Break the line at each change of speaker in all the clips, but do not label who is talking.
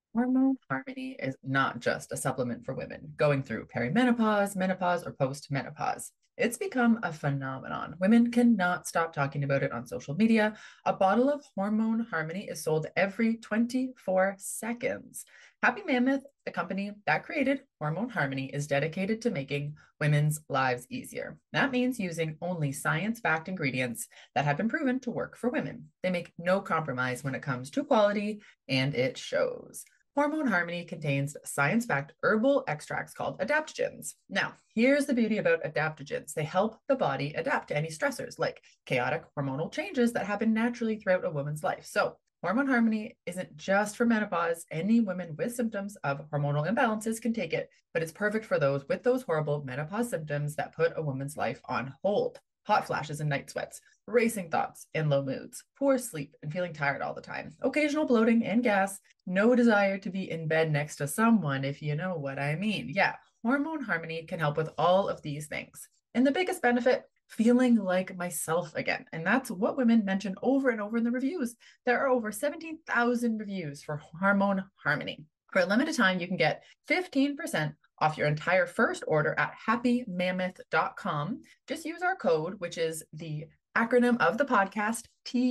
Hormone Harmony is not just a supplement for women going through perimenopause, menopause, or postmenopause. It's become a phenomenon. Women cannot stop talking about it on social media. A bottle of Hormone Harmony is sold every 24 seconds. Happy Mammoth, the company that created Hormone Harmony, is dedicated to making women's lives easier. That means using only science backed ingredients that have been proven to work for women. They make no compromise when it comes to quality, and it shows. Hormone Harmony contains science backed herbal extracts called adaptogens. Now, here's the beauty about adaptogens: they help the body adapt to any stressors like chaotic hormonal changes that happen naturally throughout a woman's life. So, Hormone Harmony isn't just for menopause. Any women with symptoms of hormonal imbalances can take it, but it's perfect for those with those horrible menopause symptoms that put a woman's life on hold. Hot flashes and night sweats, racing thoughts and low moods, poor sleep and feeling tired all the time, occasional bloating and gas, no desire to be in bed next to someone, if you know what I mean. Yeah, Hormone Harmony can help with all of these things. And the biggest benefit, feeling like myself again. And that's what women mention over and over in the reviews. There are over 17,000 reviews for Hormone Harmony. For a limited time, you can get 15% off your entire first order at happymammoth.com. Just use our code, which is the acronym of the podcast,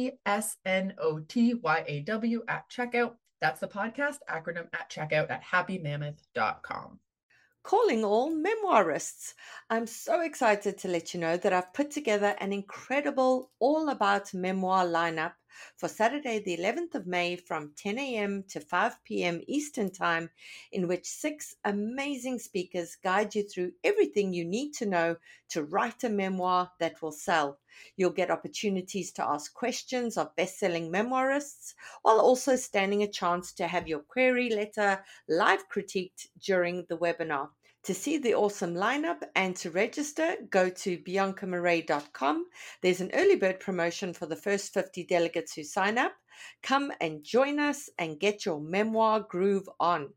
TSNOTYAW at checkout. That's the podcast acronym at checkout at happymammoth.com.
Calling all memoirists. I'm so excited to let you know that I've put together an incredible all about memoir lineup for Saturday, the 11th of May from 10 a.m. to 5 p.m. Eastern Time, in which 6 amazing speakers guide you through everything you need to know to write a memoir that will sell. You'll get opportunities to ask questions of best-selling memoirists, while also standing a chance to have your query letter live critiqued during the webinar. To see the awesome lineup and to register, go to biancamarais.com. There's an early bird promotion for the first 50 delegates who sign up. Come and join us and get your memoir groove on.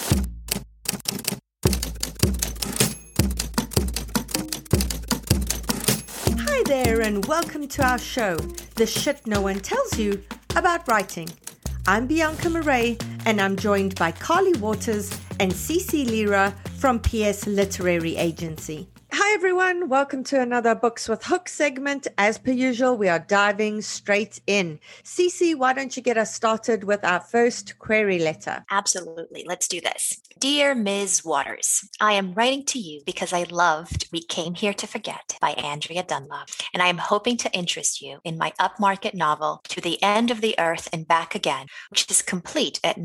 Hi there, and welcome to our show, The Shit No One Tells You About Writing. I'm Bianca Marais, and I'm joined by Carly Waters and Cece Lira from PS Literary Agency. Hi everyone, welcome to another Books with Hook segment. As per usual, we are diving straight in. Cece, why don't you get us started with our first query letter?
Absolutely, let's do this. Dear Ms. Waters, I am writing to you because I loved We Came Here to Forget by Andrea Dunlop, and I am hoping to interest you in my upmarket novel, To the End of the Earth and Back Again, which is complete at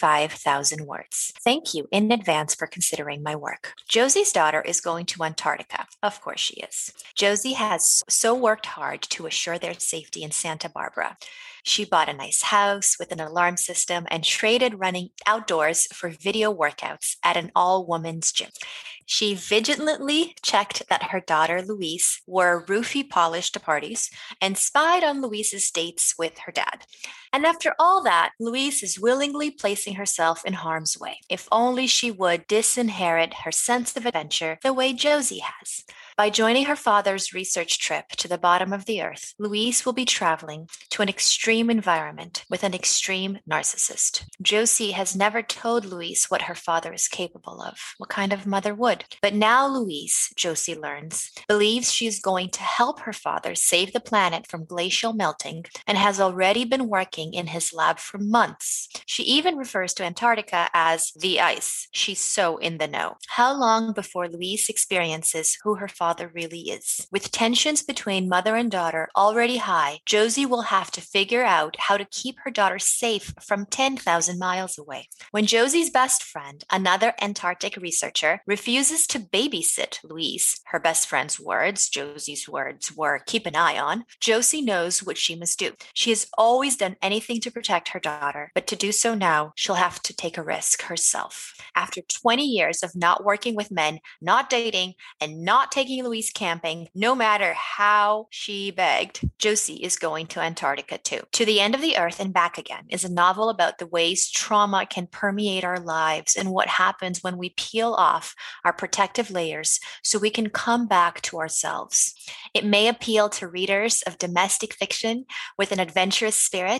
95,000 words. Thank you in advance for considering my work. Josie's daughter is going to Antarctica. Of course she is. Josie has so worked hard to assure their safety in Santa Barbara. She bought a nice house with an alarm system and traded running outdoors for video workouts at an all-women's gym. She vigilantly checked that her daughter Louise wore roofie polish to parties and spied on Louise's dates with her dad. And after all that, Louise is willingly placing herself in harm's way. If only she would disinherit her sense of adventure the way Josie has. By joining her father's research trip to the bottom of the earth, Louise will be traveling to an extreme environment with an extreme narcissist. Josie has never told Louise what her father is capable of. What kind of mother would? But now Louise, Josie learns, believes she is going to help her father save the planet from glacial melting and has already been working in his lab for months. She even refers to Antarctica as the ice. She's so in the know. How long before Louise experiences who her father really is? With tensions between mother and daughter already high, Josie will have to figure out how to keep her daughter safe from 10,000 miles away. When Josie's best friend, another Antarctic researcher, refuses to babysit Louise, her best friend's words, Josie's words, were keep an eye on, Josie knows what she must do. She has always done anything to protect her daughter, but to do so now, she'll have to take a risk herself. After 20 years of not working with men, not dating, and not taking Louise camping, no matter how she begged, Josie is going to Antarctica too. To the End of the Earth and Back Again is a novel about the ways trauma can permeate our lives and what happens when we peel off our protective layers so we can come back to ourselves. It may appeal to readers of domestic fiction with an adventurous spirit,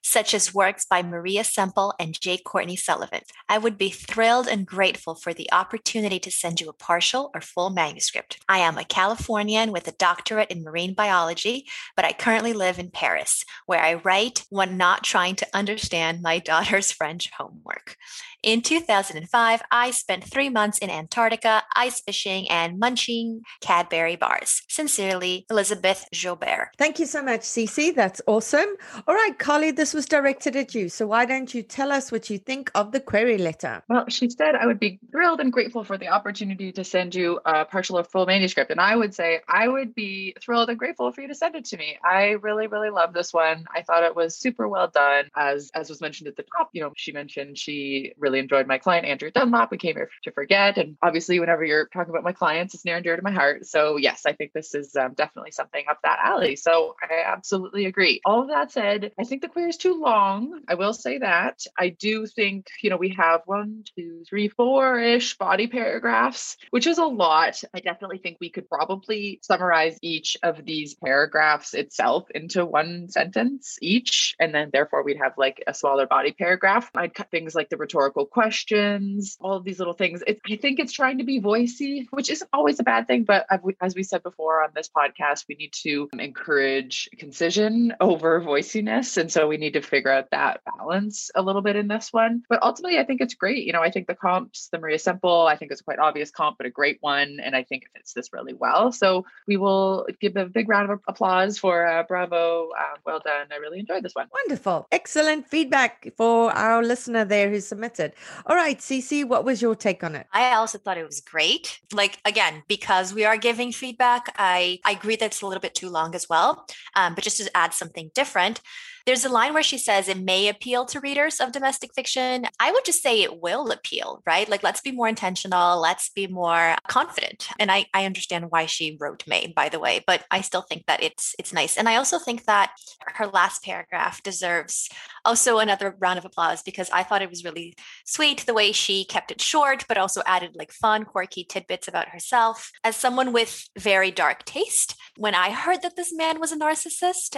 such as works by Maria Semple and J. Courtney Sullivan. I would be thrilled and grateful for the opportunity to send you a partial or full manuscript. I am a Californian with a doctorate in marine biology, but I currently live in Paris, where I write when not trying to understand my daughter's French homework. In 2005, I spent 3 months in Antarctica, ice fishing and munching Cadbury bars. Sincerely, Elizabeth Joubert.
Thank you so much, Cece. That's awesome. All right, Carly, this was directed at you. So why don't you tell us what you think of the query letter?
Well, she said I would be thrilled and grateful for the opportunity to send you a partial or full manuscript. And I would say I would be thrilled and grateful for you to send it to me. I really, really love this one. I thought it was super well done. As was mentioned at the top, she mentioned she really enjoyed my client, Andrea Dunlop. We came here to forget. And obviously, whenever you're talking about my clients, it's near and dear to my heart. So yes, I think this is definitely something up that alley. So I absolutely agree. All of that said, I think the query is too long. I will say that. I do think, we have 1, 2, 3, 4-ish body paragraphs, which is a lot. I definitely think we could probably summarize each of these paragraphs itself into one sentence each. And then therefore we'd have like a smaller body paragraph. I'd cut things like the rhetorical questions, all of these little things. I think it's trying to be voicey, which isn't always a bad thing. But as we said before on this podcast, we need to encourage concision over voiciness. And so we need to figure out that balance a little bit in this one. But ultimately, I think it's great. I think the comps, the Maria Semple, I think it's a quite obvious comp, but a great one. And I think it fits this really well. So we will give a big round of applause for bravo. Well done. I really enjoyed this one.
Wonderful. Excellent feedback for our listener there who submitted. All right, Cece, what was your take on it?
I also thought it was great. Like, again, because we are giving feedback, I agree that it's a little bit too long as well. But just to add something different, there's a line where she says it may appeal to readers of domestic fiction. I would just say it will appeal, right? Like, let's be more intentional. Let's be more confident. And I understand why she wrote may, by the way, but I still think that it's nice. And I also think that her last paragraph deserves also another round of applause, because I thought it was really sweet the way she kept it short, but also added like fun, quirky tidbits about herself. As someone with very dark taste, when I heard that this man was a narcissist,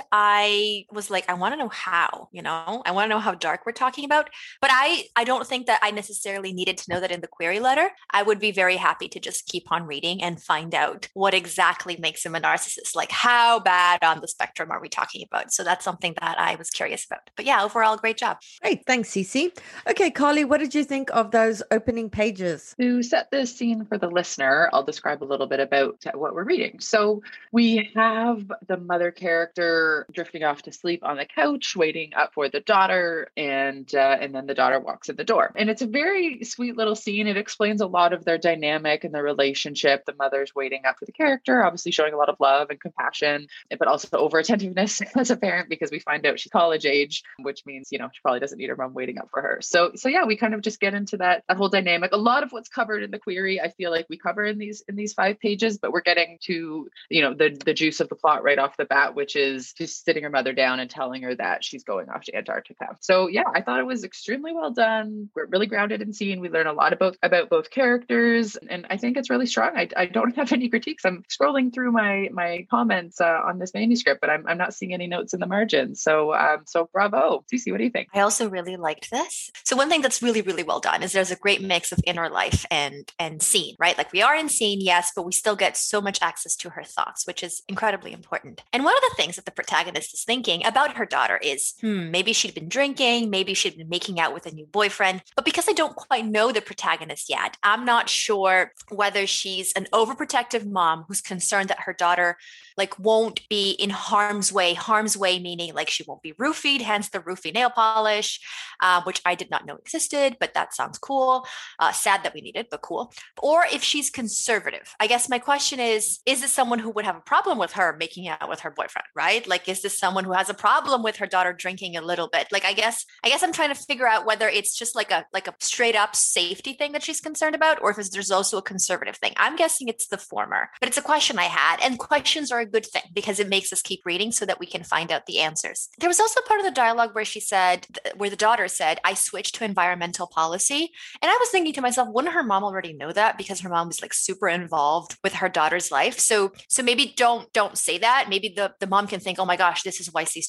I was like, I want to know how, I want to know how dark we're talking about. But I don't think that I necessarily needed to know that in the query letter. I would be very happy to just keep on reading and find out what exactly makes him a narcissist. Like, how bad on the spectrum are we talking about? So that's something that I was curious about. But yeah, overall, great job.
Great. Thanks, Cece. Okay, Carly, what did you think of those opening pages?
To set the scene for the listener, I'll describe a little bit about what we're reading. So we have the mother character drifting off to sleep on the couch, waiting up for the daughter, and then the daughter walks in the door. And it's a very sweet little scene. It explains a lot of their dynamic and their relationship. The mother's waiting up for the character, obviously showing a lot of love and compassion, but also over attentiveness as a parent, because we find out she's college age, which means, she probably doesn't need her mom waiting up for her. So yeah, we kind of just get into that whole dynamic. A lot of what's covered in the query, I feel like we cover in these 5 pages, but we're getting to, the juice of the plot right off the bat, which is just sitting her mother down and telling her that she's going off to Antarctica. So yeah, I thought it was extremely well done. We're really grounded in scene. We learn a lot about both characters, and I think it's really strong. I don't have any critiques. I'm scrolling through my comments on this manuscript, but I'm not seeing any notes in the margins. So bravo. Cece, what do you think?
I also really liked this. So one thing that's really, really well done is there's a great mix of inner life and scene, right? Like, we are in scene, yes, but we still get so much access to her thoughts, which is incredibly important. And one of the things that the protagonist is thinking about her daughter is, maybe she'd been drinking, maybe she'd been making out with a new boyfriend. But because I don't quite know the protagonist yet, I'm not sure whether she's an overprotective mom who's concerned that her daughter won't be in harm's way meaning like she won't be roofied, hence the roofie nail polish, which I did not know existed, but that sounds cool. Sad that we need it, but cool. Or if she's conservative. I guess my question is this someone who would have a problem with her making out with her boyfriend, right? Like, is this someone who has a problem with her daughter drinking a little bit? Like, I guess I'm trying to figure out whether it's just like a straight up safety thing that she's concerned about, or if there's also a conservative thing. I'm guessing it's the former, but it's a question I had, and questions are a good thing because it makes us keep reading so that we can find out the answers. There was also part of the dialogue where the daughter said, I switched to environmental policy. And I was thinking to myself, wouldn't her mom already know that, because her mom was super involved with her daughter's life? So maybe don't say that. Maybe the mom can think, oh my gosh, this is why she's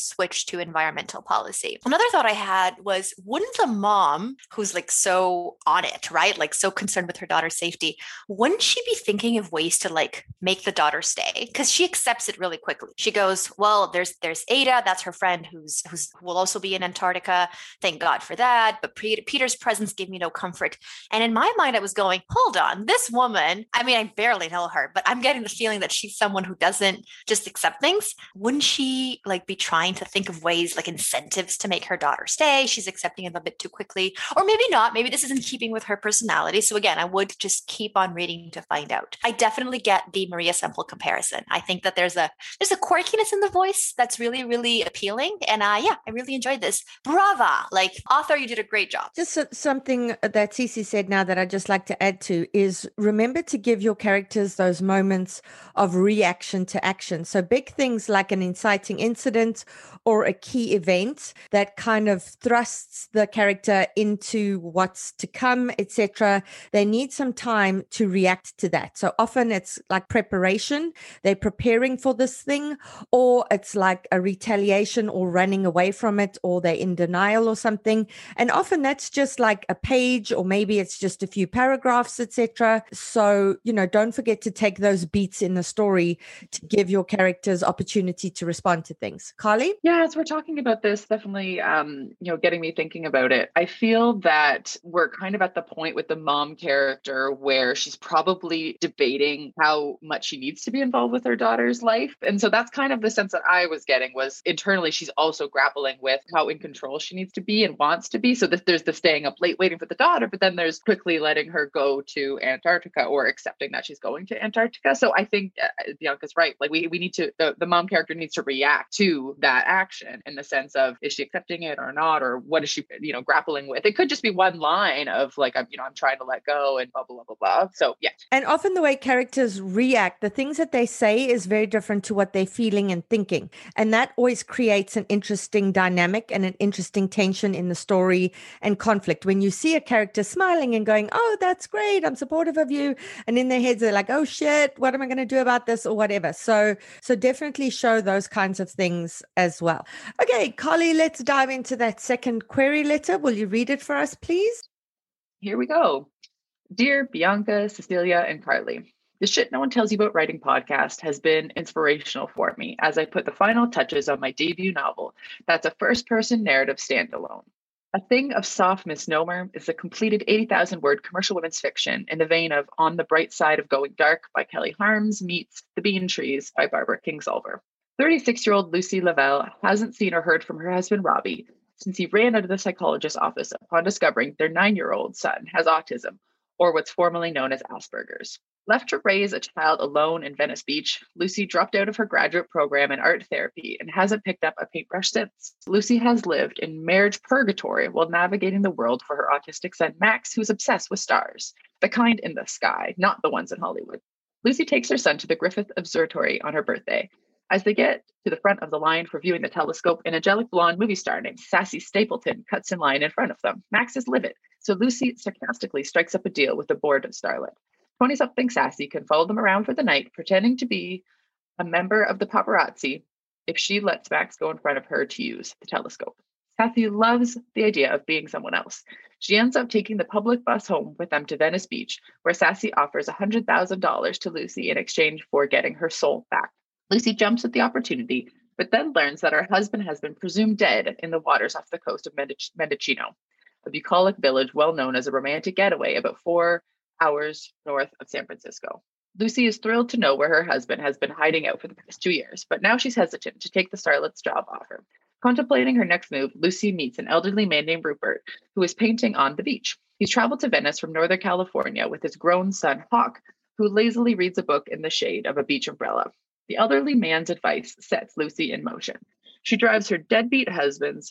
switch to environmental policy. Another thought I had was, wouldn't the mom, who's like so on it, right? Like so concerned with her daughter's safety, wouldn't she be thinking of ways to like make the daughter stay? Because she accepts it really quickly. She goes, well, there's Ada, that's her friend who will also be in Antarctica. Thank God for that. But Peter's presence gave me no comfort. And in my mind, I was going, hold on, this woman, I mean, I barely know her, but I'm getting the feeling that she's someone who doesn't just accept things. Wouldn't she like be trying to think of ways, like incentives to make her daughter stay? She's accepting it a bit too quickly, or maybe not. Maybe this is in keeping with her personality. So again, I would just keep on reading to find out. I definitely get the Maria Semple comparison. I think that there's a quirkiness in the voice that's really, really appealing. And I really enjoyed this. Brava! Like, author, you did a great job.
Just something that Cece said now that I'd just like to add to is, remember to give your characters those moments of reaction to action. So big things like an inciting incident or a key event that kind of thrusts the character into what's to come, etc. They need some time to react to that. So often it's like preparation. They're preparing for this thing, or it's like a retaliation or running away from it, or they're in denial or something. And often that's just like a page, or maybe it's just a few paragraphs, etc. So, don't forget to take those beats in the story to give your characters opportunity to respond to things. Carly?
Yeah, as we're talking about this, definitely, getting me thinking about it. I feel that we're kind of at the point with the mom character where she's probably debating how much she needs to be involved with her daughter's life. And so that's kind of the sense that I was getting, was internally, she's also grappling with how in control she needs to be and wants to be. So there's the staying up late waiting for the daughter, but then there's quickly letting her go to Antarctica, or accepting that she's going to Antarctica. So I think Bianca's right. Like we need to, the mom character needs to react to that action in the sense of, is she accepting it or not? Or what is she, grappling with? It could just be one line of like, I'm trying to let go and blah, blah, blah, blah. So yeah.
And often the way characters react, the things that they say is very different to what they're feeling and thinking. And that always creates an interesting dynamic and an interesting tension in the story and conflict. When you see a character smiling and going, oh, that's great, I'm supportive of you. And in their heads, they're like, oh shit, what am I going to do about this, or whatever. So definitely show those kinds of things as well. Okay, Carly, let's dive into that second query letter. Will you read it for us, please?
Here we go. Dear Bianca, Cecilia, and Carly, the Shit No One Tells You About Writing podcast has been inspirational for me as I put the final touches on my debut novel that's a first-person narrative standalone. A Thing of Soft Misnomer is a completed 80,000-word commercial women's fiction in the vein of On the Bright Side of Going Dark by Kelly Harms meets The Bean Trees by Barbara Kingsolver. 36-year-old Lucy Lavelle hasn't seen or heard from her husband Robbie since he ran out of the psychologist's office upon discovering their 9-year-old son has autism, or what's formerly known as Asperger's. Left to raise a child alone in Venice Beach, Lucy dropped out of her graduate program in art therapy and hasn't picked up a paintbrush since. Lucy has lived in marriage purgatory while navigating the world for her autistic son Max, who's obsessed with stars, the kind in the sky, not the ones in Hollywood. Lucy takes her son to the Griffith Observatory on her birthday. As they get to the front of the line for viewing the telescope, an angelic blonde movie star named Sassy Stapleton cuts in line in front of them. Max is livid, so Lucy sarcastically strikes up a deal with the bored starlet. 20-something Sassy can follow them around for the night, pretending to be a member of the paparazzi if she lets Max go in front of her to use the telescope. Sassy loves the idea of being someone else. She ends up taking the public bus home with them to Venice Beach, where Sassy offers $100,000 to Lucy in exchange for getting her soul back. Lucy jumps at the opportunity, but then learns that her husband has been presumed dead in the waters off the coast of Mendocino, a bucolic village well known as a romantic getaway about 4 hours north of San Francisco. Lucy is thrilled to know where her husband has been hiding out for the past 2 years, but now she's hesitant to take the starlet's job offer. Contemplating her next move, Lucy meets an elderly man named Rupert, who is painting on the beach. He's traveled to Venice from Northern California with his grown son, Hawk, who lazily reads a book in the shade of a beach umbrella. The elderly man's advice sets Lucy in motion. She drives her deadbeat husband's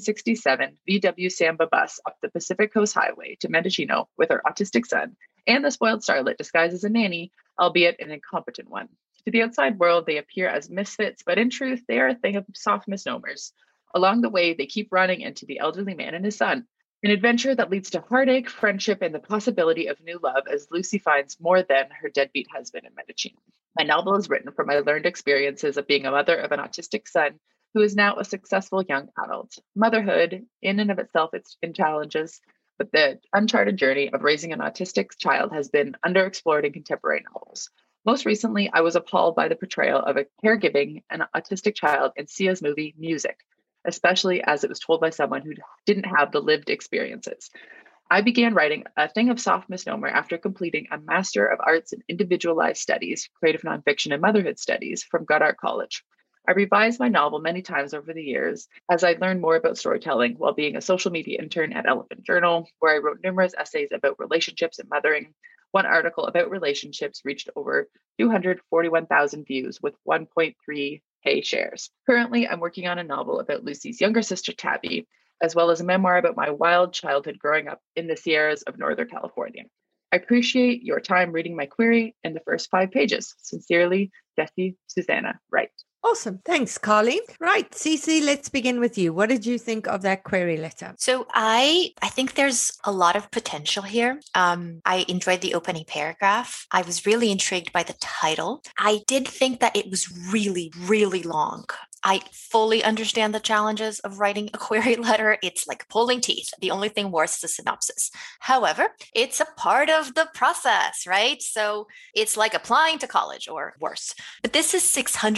1967 VW Samba bus up the Pacific Coast Highway to Mendocino with her autistic son and the spoiled starlet disguised as a nanny, albeit an incompetent one. To the outside world, they appear as misfits, but in truth, they are a thing of soft misnomers. Along the way, they keep running into the elderly man and his son, an adventure that leads to heartache, friendship, and the possibility of new love as Lucy finds more than her deadbeat husband in Mendocino. My novel is written from my learned experiences of being a mother of an autistic son who is now a successful young adult. Motherhood, in and of itself, it's in challenges, but the uncharted journey of raising an autistic child has been underexplored in contemporary novels. Most recently, I was appalled by the portrayal of a caregiving an autistic child in Sia's movie Music, especially as it was told by someone who didn't have the lived experiences. I began writing A Thing of Soft Misnomer after completing a Master of Arts in Individualized Studies, Creative Nonfiction and Motherhood Studies from Goddard College. I revised my novel many times over the years as I learned more about storytelling while being a social media intern at Elephant Journal, where I wrote numerous essays about relationships and mothering. One article about relationships reached over 241,000 views with 1.3K shares. Currently, I'm working on a novel about Lucy's younger sister, Tabby, as well as a memoir about my wild childhood growing up in the Sierras of Northern California. I appreciate your time reading my query in the first 5 pages. Sincerely, Jessie Susanna Wright.
Awesome. Thanks, Carly. Right. Cece, let's begin with you. What did you think of that query letter?
So I think there's a lot of potential here. I enjoyed the opening paragraph. I was really intrigued by the title. I did think that it was really, really long. I fully understand the challenges of writing a query letter. It's like pulling teeth. The only thing worse is a synopsis. However, it's a part of the process, right? So it's like applying to college or worse. But this is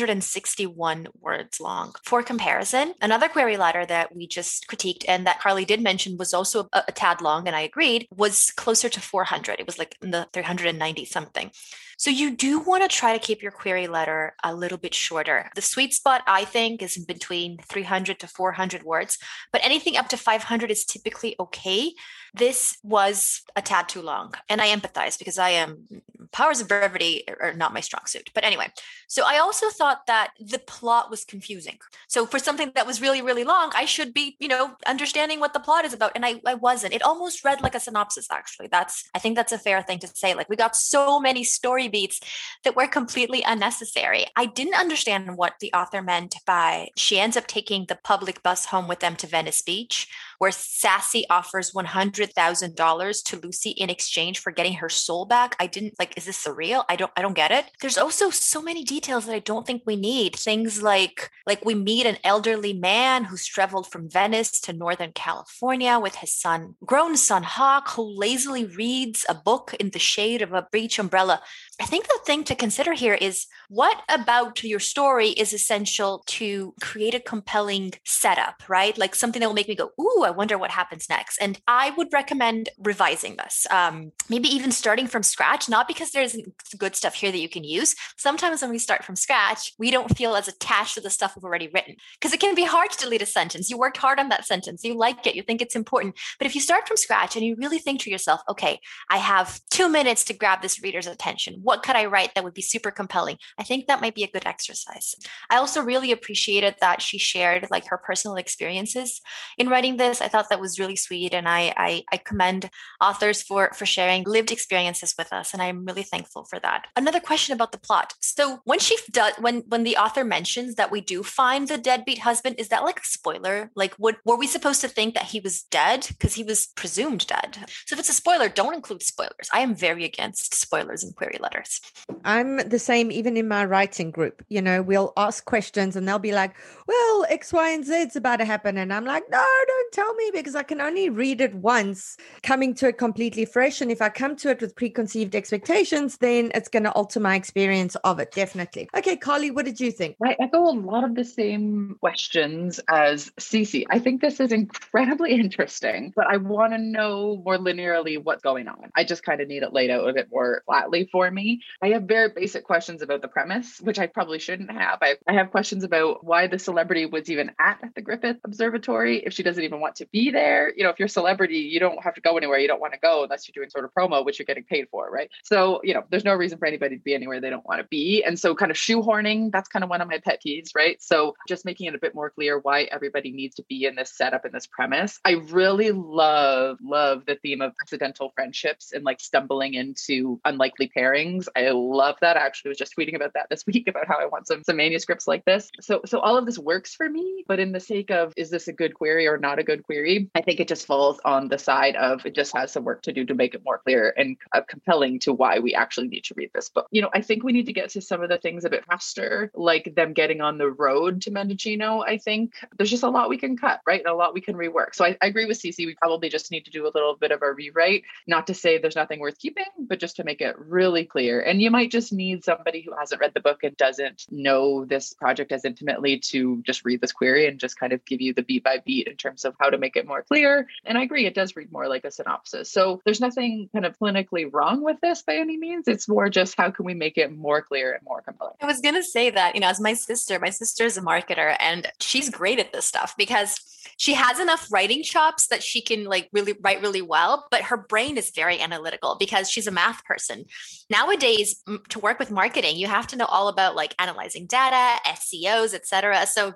661 words long. For comparison, another query letter that we just critiqued and that Carly did mention was also a tad long, and I agreed, was closer to 400. It was like in the 390 something. So you do want to try to keep your query letter a little bit shorter. The sweet spot, I think, is between 300 to 400 words, but anything up to 500 is typically okay. This was a tad too long, and I empathize because powers of brevity are not my strong suit. But anyway, so I also thought that the plot was confusing. So for something that was really, really long, I should be, understanding what the plot is about. And I wasn't. It almost read like a synopsis, actually. I think that's a fair thing to say. Like, we got so many story beats that were completely unnecessary. I didn't understand what the author meant by she ends up taking the public bus home with them to Venice Beach, where Sassy offers $100,000 to Lucy in exchange for getting her soul back. I didn't is this surreal? I don't get it. There's also so many details that I don't think we need. Things like we meet an elderly man who's traveled from Venice to Northern California with his grown son Hawk, who lazily reads a book in the shade of a beach umbrella. I think the thing to consider here is what about your story is essential to create a compelling setup, right? Like something that will make me go, ooh, I wonder what happens next. And I would recommend revising this, maybe even starting from scratch, not because there's good stuff here that you can use. Sometimes when we start from scratch, we don't feel as attached to the stuff we've already written because it can be hard to delete a sentence. You worked hard on that sentence. You like it. You think it's important. But if you start from scratch and you really think to yourself, okay, I have 2 minutes to grab this reader's attention. What could I write that would be super compelling? I think that might be a good exercise. I also really appreciated that she shared her personal experiences in writing this. I thought that was really sweet. And I commend authors for sharing lived experiences with us. And I'm really thankful for that. Another question about the plot. So when when the author mentions that we do find the deadbeat husband, is that like a spoiler? Were we supposed to think that he was dead? Because he was presumed dead. So if it's a spoiler, don't include spoilers. I am very against spoilers in query letters.
I'm the same, even in my writing group. We'll ask questions and they'll be like, well, X, Y, and Z is about to happen. And I'm like, no, don't tell me, because I can only read it once, coming to it completely fresh. And if I come to it with preconceived expectations, then it's going to alter my experience of it. Definitely. Okay, Carly, what did you think?
I echo a lot of the same questions as Cece. I think this is incredibly interesting, but I want to know more linearly what's going on. I just kind of need it laid out a bit more flatly for me. I have very basic questions about the premise, which I probably shouldn't have. I have questions about why the celebrity was even at the Griffith Observatory if she doesn't even want to be there. If you're a celebrity, you don't have to go anywhere you don't want to go unless you're doing sort of promo, which you're getting paid for, right? So, there's no reason for anybody to be anywhere they don't want to be. And so kind of shoehorning, that's kind of one of my pet peeves, right? So just making it a bit more clear why everybody needs to be in this setup and this premise. I really love the theme of accidental friendships and stumbling into unlikely pairings. I love that. I actually was just tweeting about that this week about how I want some manuscripts like this. So all of this works for me, but in the sake of, is this a good query or not a good open query. I think it just falls on the side of it just has some work to do to make it more clear and compelling to why we actually need to read this book. I think we need to get to some of the things a bit faster, like them getting on the road to Mendocino. I think there's just a lot we can cut, right? And a lot we can rework. So I agree with Cece. We probably just need to do a little bit of a rewrite, not to say there's nothing worth keeping, but just to make it really clear. And you might just need somebody who hasn't read the book and doesn't know this project as intimately to just read this query and just kind of give you the beat by beat in terms of how to make it more clear. And I agree, it does read more like a synopsis. So there's nothing kind of clinically wrong with this by any means. It's more just how can we make it more clear and more compelling.
I was going to say that, as my sister is a marketer and she's great at this stuff because she has enough writing chops that she can really write really well, but her brain is very analytical because she's a math person. Nowadays, to work with marketing, you have to know all about analyzing data, SEOs, etc. So,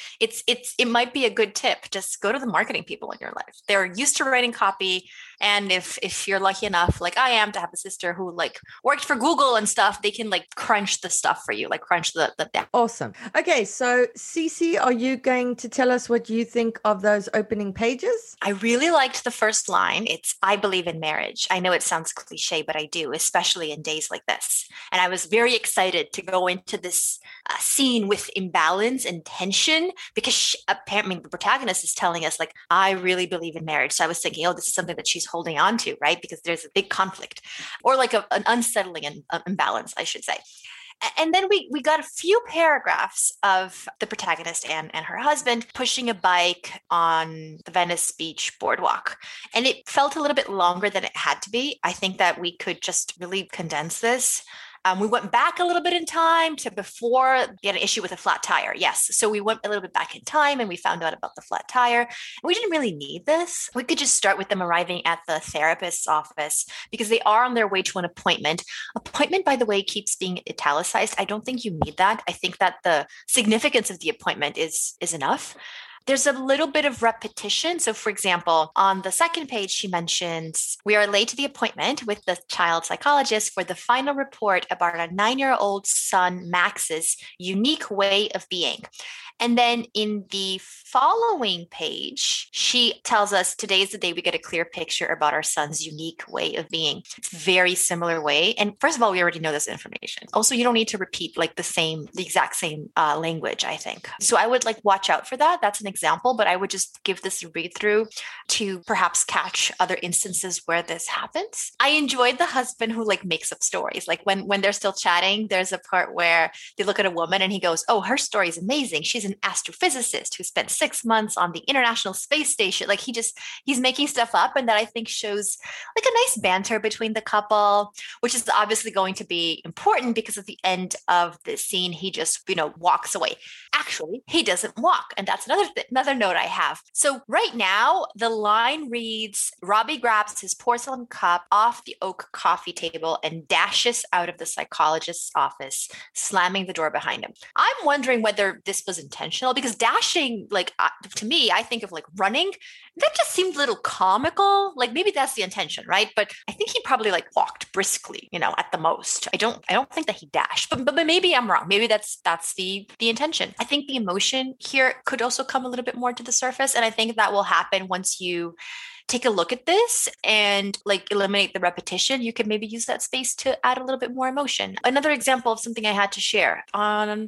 it might be a good tip. Just go to the marketing people in your life. They're used to writing copy. And if you're lucky enough, like I am, to have a sister who worked for Google and stuff, they can crunch the stuff for you, crunch the data.
Awesome. Okay. So Cece, are you going to tell us what you think of those opening pages?
I really liked the first line. It's, I believe in marriage. I know it sounds cliche, but I do, especially in days like this. And I was very excited to go into this scene with imbalance and tension because apparently the protagonist is telling us I really believe in marriage. So I was thinking, this is something that she's holding on to, right? Because there's a big conflict or an unsettling imbalance, I should say. And then we got a few paragraphs of the protagonist and her husband pushing a bike on the Venice Beach boardwalk. And it felt a little bit longer than it had to be. I think that we could just really condense this. We went back a little bit in time to before they had an issue with a flat tire. Yes. So we went a little bit back in time and we found out about the flat tire. We didn't really need this. We could just start with them arriving at the therapist's office because they are on their way to an appointment. Appointment, by the way, keeps being italicized. I don't think you need that. I think that the significance of the appointment is enough. There's a little bit of repetition. So for example, on the second page, she mentions, we are late to the appointment with the child psychologist for the final report about our 9-year-old son, Max's unique way of being. And then in the following page, she tells us today is the day we get a clear picture about our son's unique way of being. It's a very similar way. And first of all, we already know this information. Also, you don't need to repeat the exact same language, I think. So I would watch out for that. That's an example, but I would just give this a read through to perhaps catch other instances where this happens. I enjoyed the husband who makes up stories. When they're still chatting, there's a part where they look at a woman and he goes, oh, her story is amazing. She's an astrophysicist who spent 6 months on the International Space Station. He's making stuff up. And that I think shows a nice banter between the couple, which is obviously going to be important because at the end of the scene, he just, walks away. Actually, he doesn't walk. And that's another note I have. So right now, the line reads, Robbie grabs his porcelain cup off the oak coffee table and dashes out of the psychologist's office, slamming the door behind him. I'm wondering whether this was intentional because dashing, to me, I think of running. That just seemed a little comical. Maybe that's the intention, right? But I think he probably walked briskly, at the most. I don't think that he dashed, but maybe I'm wrong. Maybe that's the intention. I think the emotion here could also come a little bit more to the surface. And I think that will happen once you take a look at this and eliminate the repetition. You could maybe use that space to add a little bit more emotion. Another example of something I had to share on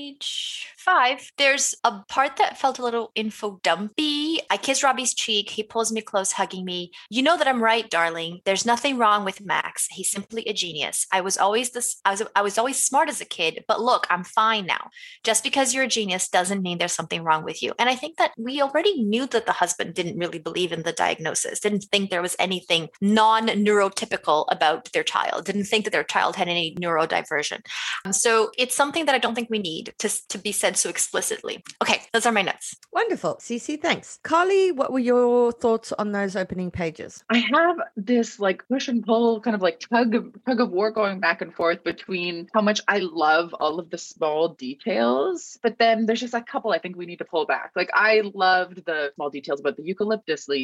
page 5, there's a part that felt a little info dumpy. I kiss Robbie's cheek. He pulls me close, hugging me. You know that I'm right, darling. There's nothing wrong with Max. He's simply a genius. I was always smart as a kid, but look, I'm fine now. Just because you're a genius doesn't mean there's something wrong with you. And I think that we already knew that the husband didn't really believe in the diagnosis, didn't think there was anything non-neurotypical about their child, didn't think that their child had any neurodiversion. So it's something that I don't think we need to be said so explicitly. Okay, those are my notes.
Wonderful. Cece, thanks. Carly, what were your thoughts on those opening pages?
I have this push and pull kind of tug of war going back and forth between how much I love all of the small details, but then there's just a couple I think we need to pull back. I loved the small details about the eucalyptus leaves and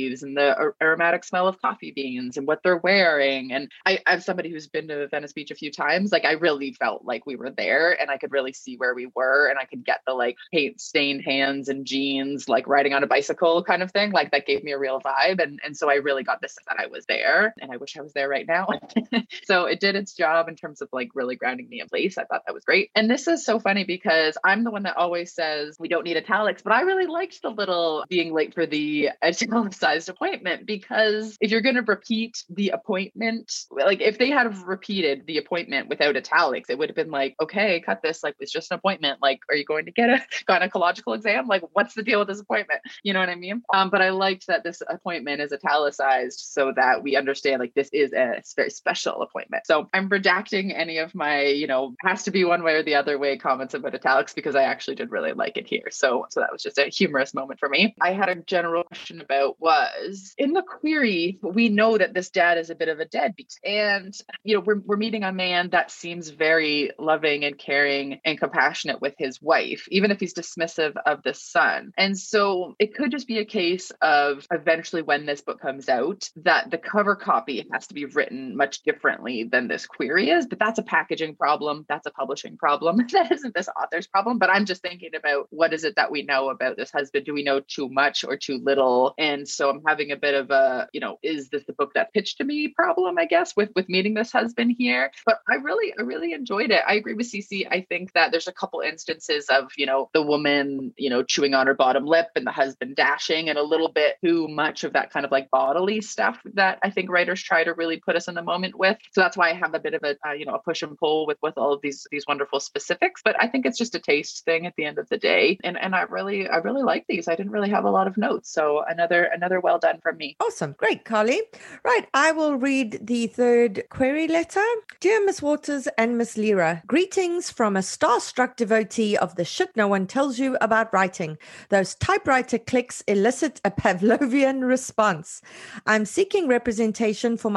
the aromatic smell of coffee beans and what they're wearing. And I'm somebody who's been to Venice Beach a few times. Like, I really felt like we were there, and I could really see where we were, and I could get the like paint stained hands and jeans, like riding on a bicycle kind of thing. Like, that gave me a real vibe. And so I really got this that I was there, and I wish I was there right now. So it did its job in terms of like really grounding me in place. I thought that was great. And this is so funny because I'm the one that always says we don't need italics, but I really liked the little being late for the italicized appointment, because if you're going to repeat the appointment, like if they had repeated the appointment without italics, it would have been like, okay, cut this. Like, it's just an appointment. Like, are you going to get a gynecological exam? Like, what's the deal with this appointment? You know what I mean? But I liked that this appointment is italicized so that we understand like this is a very special appointment. So I'm redacting any of my, has to be one way or the other way comments about italics, because I actually did really like it here. So that was just a humorous moment for me. I had a general question about was in the query, we know that this dad is a bit of a deadbeat, and we're meeting a man that seems very loving and caring and compassionate with his wife, even if he's dismissive of the son. And so it could just be a case of eventually when this book comes out that the cover copy has to be written much differently than this query is, but that's a packaging problem. That's a publishing problem. That isn't this author's problem. But I'm just thinking about what is it that we know about this husband? Do we know too much or too little? And so I'm having a bit of a, is this the book that pitched to me problem, I guess, with meeting this husband here. But I really enjoyed it. I agree with Cece. I think that there's a couple instances of, the woman, chewing on her bottom lip and the husband dashing, and a little bit too much of that kind of like bodily stuff that I think writers try to really put us in the moment with. So that's why I have a bit of a push and pull with all of these wonderful specifics. But I think it's just a taste thing at the end of the day. And I really like these. I didn't really have a lot of notes. So another well done from me.
Awesome. Great, Carly. Right. I will read the third query letter. Dear Miss Waters and Miss Lyra, greetings from a starstruck devotee of the shit no one tells you about writing. Those typewriter clicks elicit a Pavlovian response. I'm seeking representation for my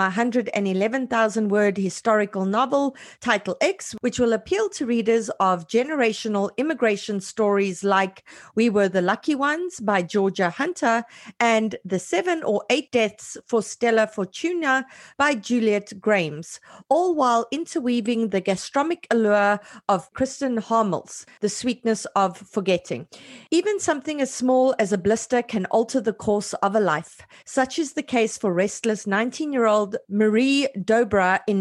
111,000 word historical novel, Title X, which will appeal to readers of generational immigration stories like We Were the Lucky Ones by Georgia Hunter and The 7 or 8 Deaths for Stella Fortuna by Juliet Grimes, all while interweaving the gastronomic allure of Kristen Harmel's The Sweetness of Forgetting. Even something as small as a blister can alter the course of a life. Such is the case for restless 19-year-old Marie Dobra in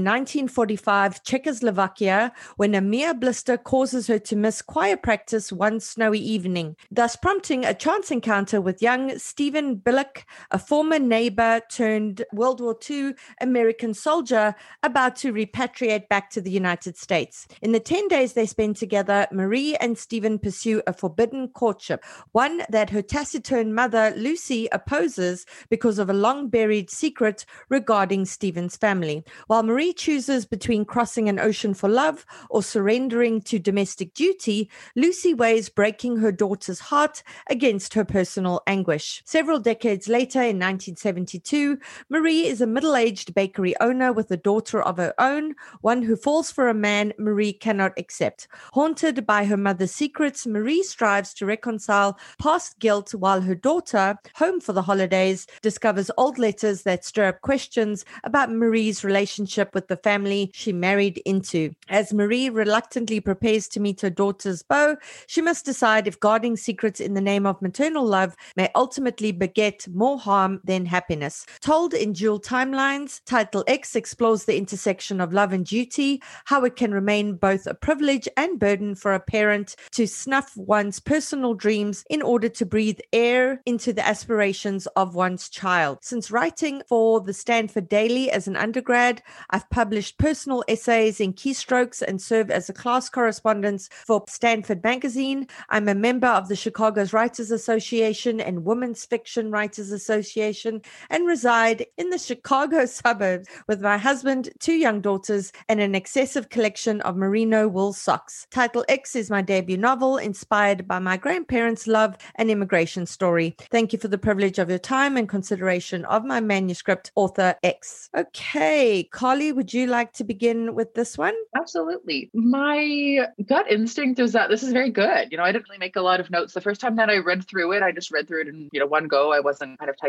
1945 Czechoslovakia, when a mere blister causes her to miss choir practice one snowy evening, thus prompting a chance encounter with young Stephen Billick, a former neighbor turned World War II American soldier about to repatriate back to the United States. In the 10 days they spend together, Marie and Stephen pursue a forbidden courtship, one that her taciturn mother, Lucy, opposes because of a long-buried secret regarding Stephen's family. While Marie chooses between crossing an ocean for love or surrendering to domestic duty, Lucy weighs breaking her daughter's heart against her personal anguish. Several decades later, in 1972, Marie is a middle-aged bakery owner with a daughter of her own, one who falls for a man Marie cannot accept. Haunted by her mother's secrets, Marie strives to reconcile past guilt while her daughter, home for the holidays, discovers old letters that stir up questions about Marie's relationship with the family she married into. As Marie reluctantly prepares to meet her daughter's beau, she must decide if guarding secrets in the name of maternal love may ultimately beget more harm than happiness. Told in dual timelines, Title X explores the intersection of love and duty, how it can remain both a privilege and burden for a parent to snuff one's personal dreams in order to breathe air into the aspirations of one's child. Since writing for the Stanford Daily as an undergrad, I've published personal essays in keystrokes and serve as a class correspondent for Stanford Magazine. I'm a member of the Chicago's Writers Association and Women's Fiction Writers Association and reside in the Chicago suburbs with my husband, 2 young daughters, and an excessive collection of merino wool socks. Title X is my debut novel inspired by my grandparents' love and immigration story. Thank you for the privilege of your time and consideration of my manuscript, Author X. Okay, Carly, would you like to begin with this one?
Absolutely. My gut instinct is that this is very good. I didn't really make a lot of notes. The first time that I read through it, I just read through it in, one go. I wasn't kind of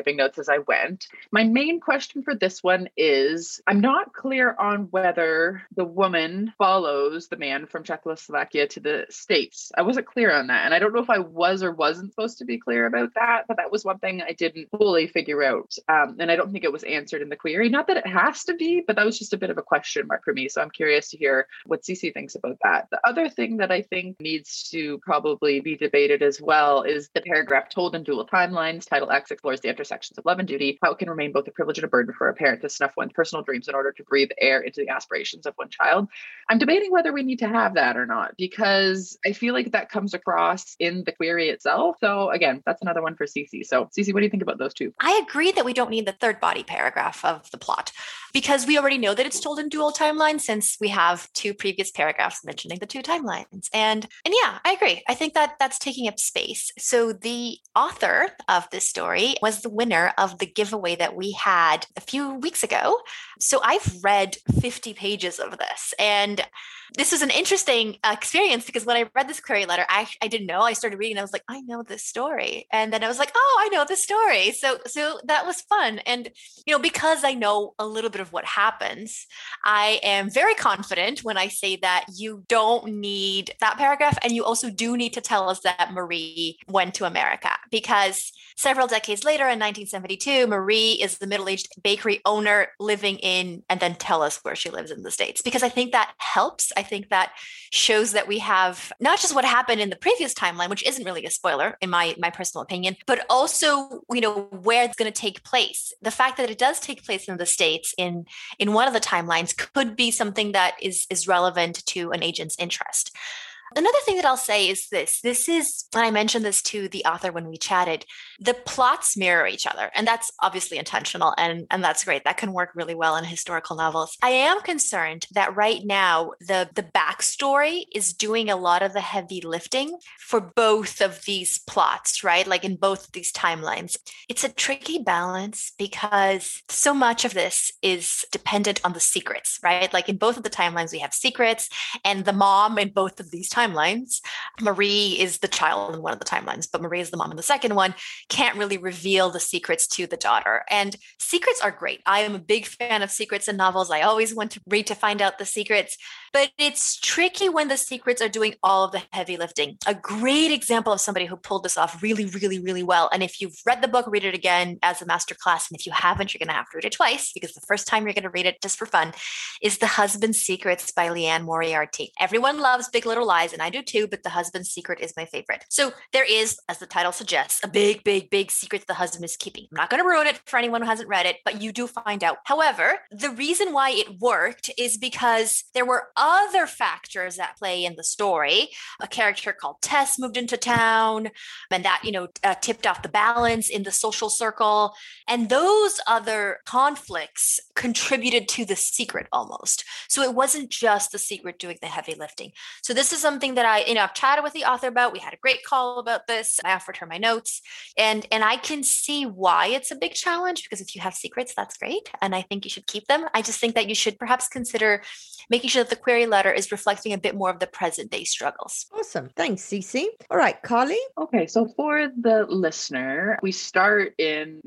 typing notes as I went. My main question for this one is, I'm not clear on whether the woman follows the man from Czechoslovakia to the States. I wasn't clear on that. And I don't know if I was or wasn't supposed to be clear about that, but that was one thing I didn't fully figure out. And I don't think it was answered in the query. Not that it has to be, but that was just a bit of a question mark for me. So I'm curious to hear what Cece thinks about that. The other thing that I think needs to probably be debated as well is the paragraph told in dual timelines. Title X explores the intersections of love and duty, how it can remain both a privilege and a burden for a parent to snuff one's personal dreams in order to breathe air into the aspirations of one child. I'm debating whether we need to have that or not, because I feel like that comes across in the query itself. So again, that's another one for Cece. So Cece, what do you think about those two?
I agree that we don't need the third body paragraph of the plot because we already know that it's told in dual timelines since we have two previous paragraphs mentioning the two timelines. And yeah, I agree. I think that that's taking up space. So the author of this story was the winner of the giveaway that we had a few weeks ago. So I've read 50 pages of this, and this was an interesting experience because when I read this query letter, I didn't know. I started reading and I was like, I know this story. And then I was like, oh, I know this story. So that was fun. And, because I know a little bit of what happens, I am very confident when I say that you don't need that paragraph. And you also do need to tell us that Marie went to America, because several decades later in 1972, Marie is the middle-aged bakery owner living in, and then tell us where she lives in the States, because I think that helps. I think that shows that we have not just what happened in the previous timeline, which isn't really a spoiler in my personal opinion, but also, where it's going to take place. The fact that it does take place in the States in one of the timelines could be something that is relevant to an agent's interest. Another thing that I'll say is this is, and I mentioned this to the author when we chatted, the plots mirror each other. And that's obviously intentional. And that's great. That can work really well in historical novels. I am concerned that right now, the backstory is doing a lot of the heavy lifting for both of these plots, right? Like in both of these timelines. It's a tricky balance because so much of this is dependent on the secrets, right? Like in both of the timelines, we have secrets, and the mom in both of these timelines, Marie is the child in one of the timelines, but Marie is the mom in the second one, can't really reveal the secrets to the daughter. And secrets are great. I am a big fan of secrets in novels. I always want to read to find out the secrets, but it's tricky when the secrets are doing all of the heavy lifting. A great example of somebody who pulled this off really, really, really well. And if you've read the book, read it again as a masterclass. And if you haven't, you're going to have to read it twice, because the first time you're going to read it just for fun is The Husband's Secrets by Liane Moriarty. Everyone loves Big Little Lies, and I do too, but The Husband's Secret is my favorite. So there is, as the title suggests, a big, big, big secret that the husband is keeping. I'm not going to ruin it for anyone who hasn't read it, but you do find out. However, the reason why it worked is because there were other factors at play in the story. A character called Tess moved into town, and that, tipped off the balance in the social circle. And those other conflicts contributed to the secret almost. So it wasn't just the secret doing the heavy lifting. So this is something that I've chatted with the author about. We had a great call about this. I offered her my notes, and I can see why it's a big challenge, because if you have secrets, that's great. And I think you should keep them. I just think that you should perhaps consider making sure that the query letter is reflecting a bit more of the present day struggles.
Awesome. Thanks, Cece. All right, Carly.
Okay, so for the listener, we start in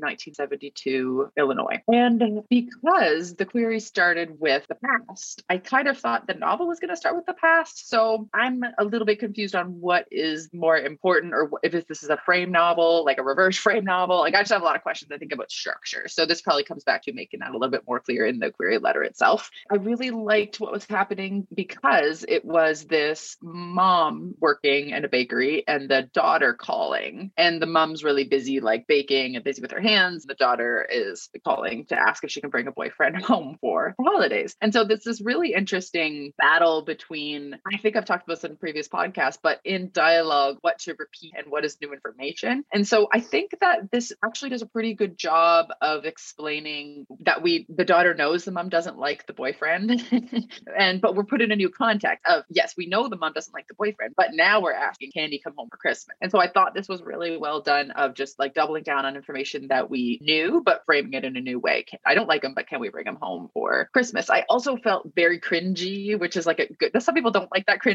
1972, Illinois. And because the query started with the past, I kind of thought the novel was going to start with the past. So I'm a little bit confused on what is more important, or if this is a frame novel, like a reverse frame novel. Like I just have a lot of questions, I think, about structure. So this probably comes back to making that a little bit more clear in the query letter itself. I really liked what was happening because it was this mom working in a bakery and the daughter calling, and the mom's really busy like baking and busy with her hands. The daughter is calling to ask if she can bring a boyfriend home for the holidays. And so this is really interesting battle between, I think I've talked about this in previous podcasts, but in dialogue, what to repeat and what is new information. And so I think that this actually does a pretty good job of explaining that the daughter knows the mom doesn't like the boyfriend, but we're put in a new context of, yes, we know the mom doesn't like the boyfriend, but now we're asking, can he come home for Christmas? And so I thought this was really well done of just like doubling down on information that we knew, but framing it in a new way. I don't like him, but can we bring him home for Christmas? I also felt very cringy, which is like some people don't like that cringy feeling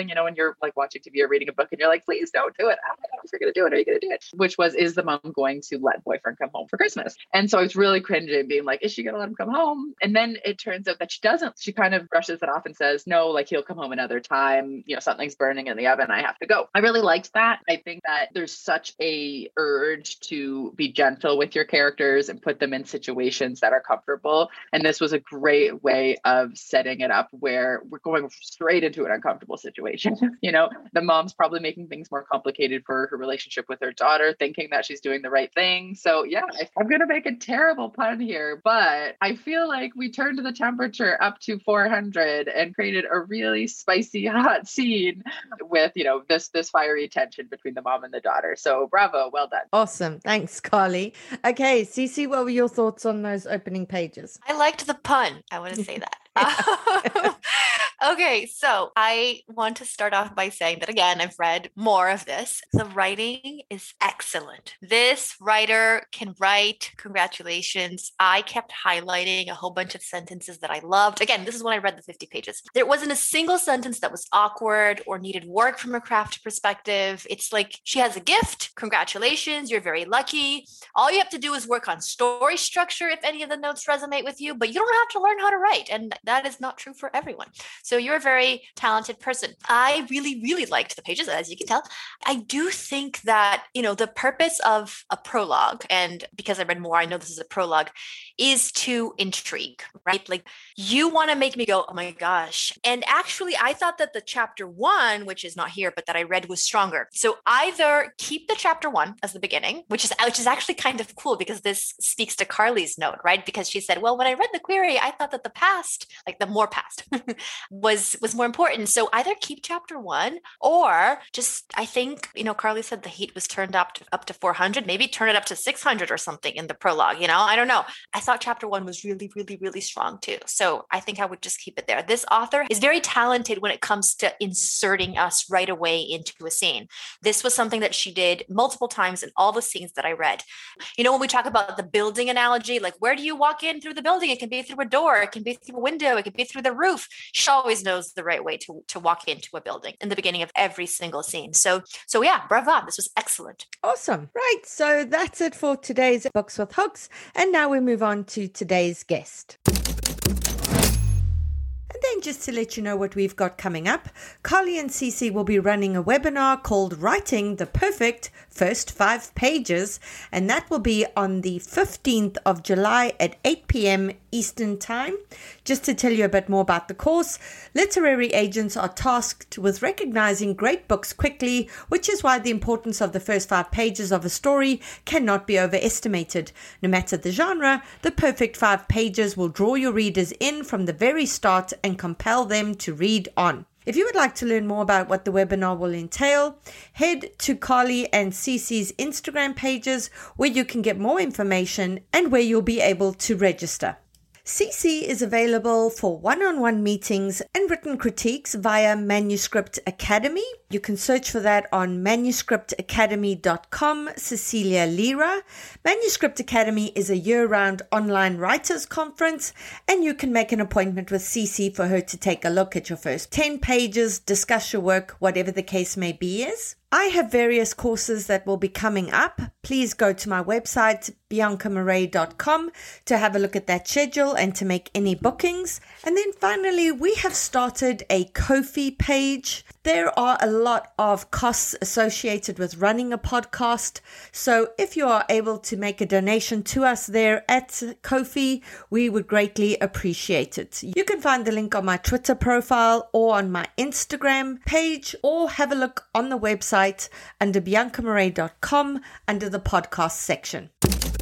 feeling, you know, when you're like watching TV or reading a book and you're like, please don't do it. I don't know if you're going to do it. Are you going to do it? Which was, is the mom going to let boyfriend come home for Christmas? And so I was really cringing, being like, is she going to let him come home? And then it turns out that she doesn't. She kind of brushes it off and says, no, like he'll come home another time. You know, something's burning in the oven. I have to go. I really liked that. I think that there's such a urge to be gentle with your characters and put them in situations that are comfortable. And this was a great way of setting it up where we're going straight into an uncomfortable situation. You know, the mom's probably making things more complicated for her relationship with her daughter, thinking that she's doing the right thing. So yeah, I'm going to make a terrible pun here, but I feel like we turned the temperature up to 400 and created a really spicy, hot scene with, you know, this fiery tension between the mom and the daughter. So bravo, well done.
Awesome. Thanks, Carly. Okay, Cece, what were your thoughts on those opening pages?
I liked the pun. I want to say that. Okay, so I want to start off by saying that, again, I've read more of this. The writing is excellent. This writer can write. Congratulations. I kept highlighting a whole bunch of sentences that I loved. Again, this is when I read the 50 pages. There wasn't a single sentence that was awkward or needed work from a craft perspective. It's like she has a gift. Congratulations. You're very lucky. All you have to do is work on story structure if any of the notes resonate with you, but you don't have to learn how to write. And that is not true for everyone. So you're a very talented person. I really, really liked the pages, as you can tell. I do think that, you know, the purpose of a prologue, and because I read more, I know this is a prologue, is to intrigue, right? Like you want to make me go, oh my gosh. And actually, I thought that the chapter 1, which is not here, but that I read was stronger. So either keep the chapter 1 as the beginning, which is actually kind of cool because this speaks to Carly's note, right? Because she said, well, when I read the query, I thought that the past, like the more past was more important. So either keep chapter 1 or just, I think, you know, Carly said the heat was turned up to 400, maybe turn it up to 600 or something in the prologue, you know, I don't know. I thought chapter 1 was really, really, really strong too. So I think I would just keep it there. This author is very talented when it comes to inserting us right away into a scene. This was something that she did multiple times in all the scenes that I read. You know, when we talk about the building analogy, like where do you walk in through the building? It can be through a door, it can be through a window, it can be through the roof. She always knows the right way to walk into a building in the beginning of every single scene. So yeah, bravo. This was excellent.
Awesome. Right. So that's it for today's Books with Hooks. And now we move on to today's guest. And then just to let you know what we've got coming up, Carly and Cece will be running a webinar called Writing the Perfect First 5 Pages, and that will be on the 15th of July at 8 p.m. Eastern Time. Just to tell you a bit more about the course, literary agents are tasked with recognizing great books quickly, which is why the importance of the first 5 pages of a story cannot be overestimated. No matter the genre, the perfect 5 pages will draw your readers in from the very start and compel them to read on. If you would like to learn more about what the webinar will entail, head to Carly and Cece's Instagram pages where you can get more information and where you'll be able to register. Cece is available for one-on-one meetings and written critiques via Manuscript Academy. You can search for that on manuscriptacademy.com, Cecilia Lira. Manuscript Academy is a year-round online writers conference, and you can make an appointment with Cece for her to take a look at your first 10 pages, discuss your work, whatever the case may be is. I have various courses that will be coming up. Please go to my website, biancamarais.com, to have a look at that schedule and to make any bookings. And then finally, we have started a Ko-fi page. There are a lot of costs associated with running a podcast. So if you are able to make a donation to us there at Ko-fi, we would greatly appreciate it. You can find the link on my Twitter profile or on my Instagram page, or have a look on the website under biancamarais.com under the podcast section.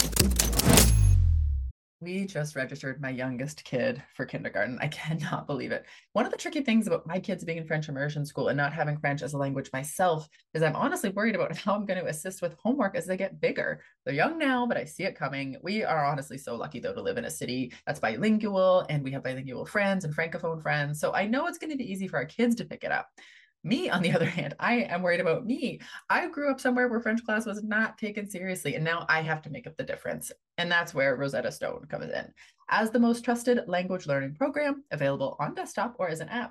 We just registered my youngest kid for kindergarten. I cannot believe it. One of the tricky things about my kids being in French immersion school and not having French as a language myself is I'm honestly worried about how I'm going to assist with homework as they get bigger. They're young now, but I see it coming. We are honestly so lucky, though, to live in a city that's bilingual, and we have bilingual friends and Francophone friends. So I know it's going to be easy for our kids to pick it up. Me, on the other hand, I am worried about me. I grew up somewhere where French class was not taken seriously, and now I have to make up the difference. And that's where Rosetta Stone comes in, as the most trusted language learning program available on desktop or as an app.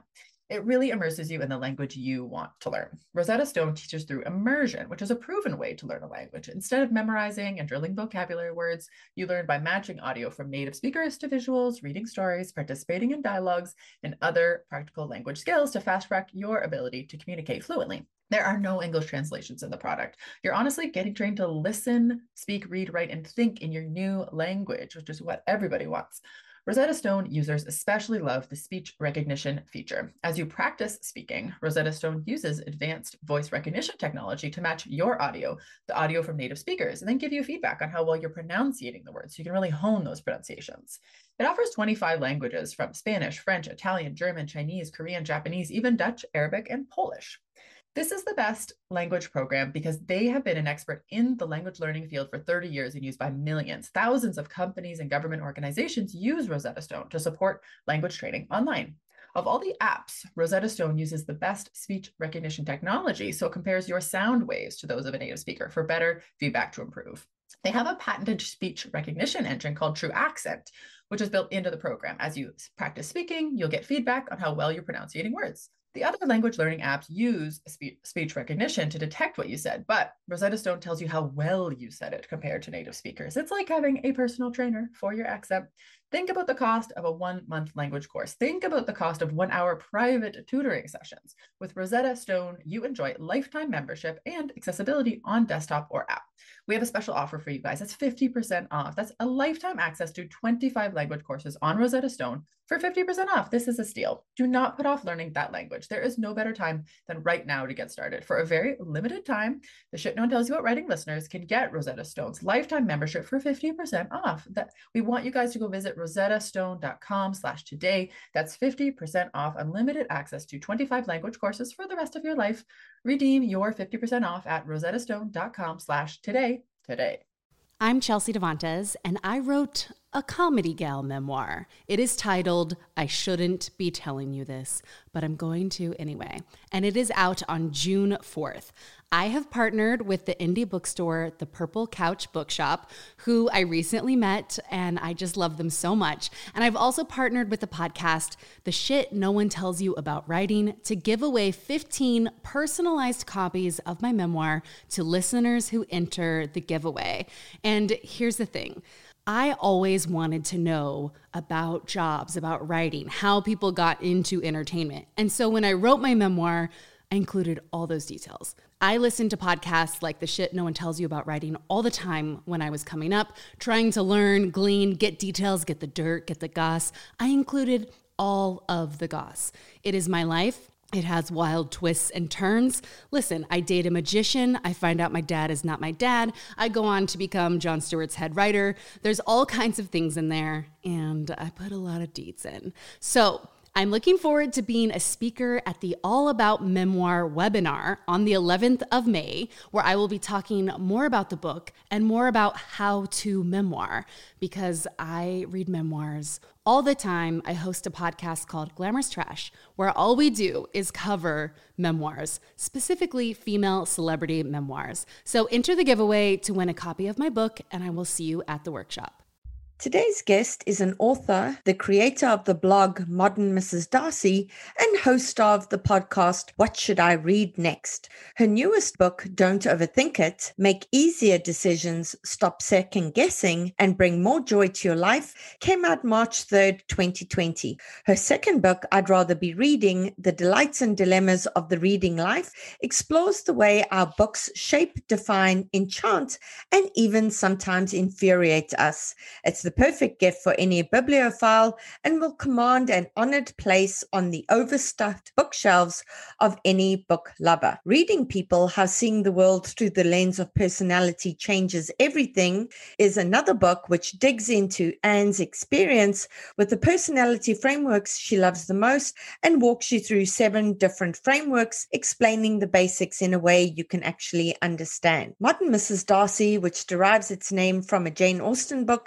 It really immerses you in the language you want to learn. Rosetta Stone teaches through immersion, which is a proven way to learn a language. Instead of memorizing and drilling vocabulary words, you learn by matching audio from native speakers to visuals, reading stories, participating in dialogues, and other practical language skills to fast track your ability to communicate fluently. There are no English translations in the product. You're honestly getting trained to listen, speak, read, write, and think in your new language, which is what everybody wants. Rosetta Stone users especially love the speech recognition feature. As you practice speaking, Rosetta Stone uses advanced voice recognition technology to match your audio, the audio from native speakers, and then give you feedback on how well you're pronunciating the words so you can really hone those pronunciations. It offers 25 languages from Spanish, French, Italian, German, Chinese, Korean, Japanese, even Dutch, Arabic, and Polish. This is the best language program because they have been an expert in the language learning field for 30 years and used by millions. Thousands of companies and government organizations use Rosetta Stone to support language training online. Of all the apps, Rosetta Stone uses the best speech recognition technology, so it compares your sound waves to those of a native speaker for better feedback to improve. They have a patented speech recognition engine called True Accent, which is built into the program. As you practice speaking, you'll get feedback on how well you're pronunciating words. The other language learning apps use speech recognition to detect what you said, but Rosetta Stone tells you how well you said it compared to native speakers. It's like having a personal trainer for your accent. Think about the cost of a 1-month language course. Think about the cost of 1-hour private tutoring sessions. With Rosetta Stone, you enjoy lifetime membership and accessibility on desktop or app. We have a special offer for you guys. That's 50% off. That's a lifetime access to 25 language courses on Rosetta Stone for 50% off. This is a steal. Do not put off learning that language. There is no better time than right now to get started. For a very limited time, the Shit No One Tells You About Writing listeners can get Rosetta Stone's lifetime membership for 50% off. We want you guys to go visit rosettastone.com/today. That's 50% off unlimited access to 25 language courses for the rest of your life. Redeem your 50% off at rosettastone.com/today today.
I'm Chelsea Devantez, and I wrote a comedy gal memoir. It is titled, I Shouldn't Be Telling You This, but I'm going to anyway. And it is out on June 4th. I have partnered with the indie bookstore, The Purple Couch Bookshop, who I recently met, and I just love them so much. And I've also partnered with the podcast, The Shit No One Tells You About Writing, to give away 15 personalized copies of my memoir to listeners who enter the giveaway. And here's the thing. I always wanted to know about jobs, about writing, how people got into entertainment. And so when I wrote my memoir, I included all those details. I listened to podcasts like The Shit No One Tells You About Writing all the time when I was coming up, trying to learn, glean, get details, get the dirt, get the goss. I included all of the goss. It is my life. It has wild twists and turns. Listen, I date a magician. I find out my dad is not my dad. I go on to become Jon Stewart's head writer. There's all kinds of things in there, and I put a lot of deets in. So I'm looking forward to being a speaker at the All About Memoir webinar on the 11th of May, where I will be talking more about the book and more about how to memoir, because I read memoirs all the time. I host a podcast called Glamorous Trash, where all we do is cover memoirs, specifically female celebrity memoirs. So enter the giveaway to win a copy of my book, and I will see you at the workshop.
Today's guest is an author, the creator of the blog Modern Mrs. Darcy, and host of the podcast What Should I Read Next? Her newest book, Don't Overthink It, Make Easier Decisions, Stop Second Guessing, and Bring More Joy to Your Life, came out March 3rd, 2020. Her second book, I'd Rather Be Reading, The Delights and Dilemmas of the Reading Life, explores the way our books shape, define, enchant, and even sometimes infuriate us. It's the perfect gift for any bibliophile and will command an honored place on the overstuffed bookshelves of any book lover. Reading People, How Seeing the World Through the Lens of Personality Changes Everything is another book which digs into Anne's experience with the personality frameworks she loves the most and walks you through 7 different frameworks, explaining the basics in a way you can actually understand. Modern Mrs. Darcy, which derives its name from a Jane Austen book, is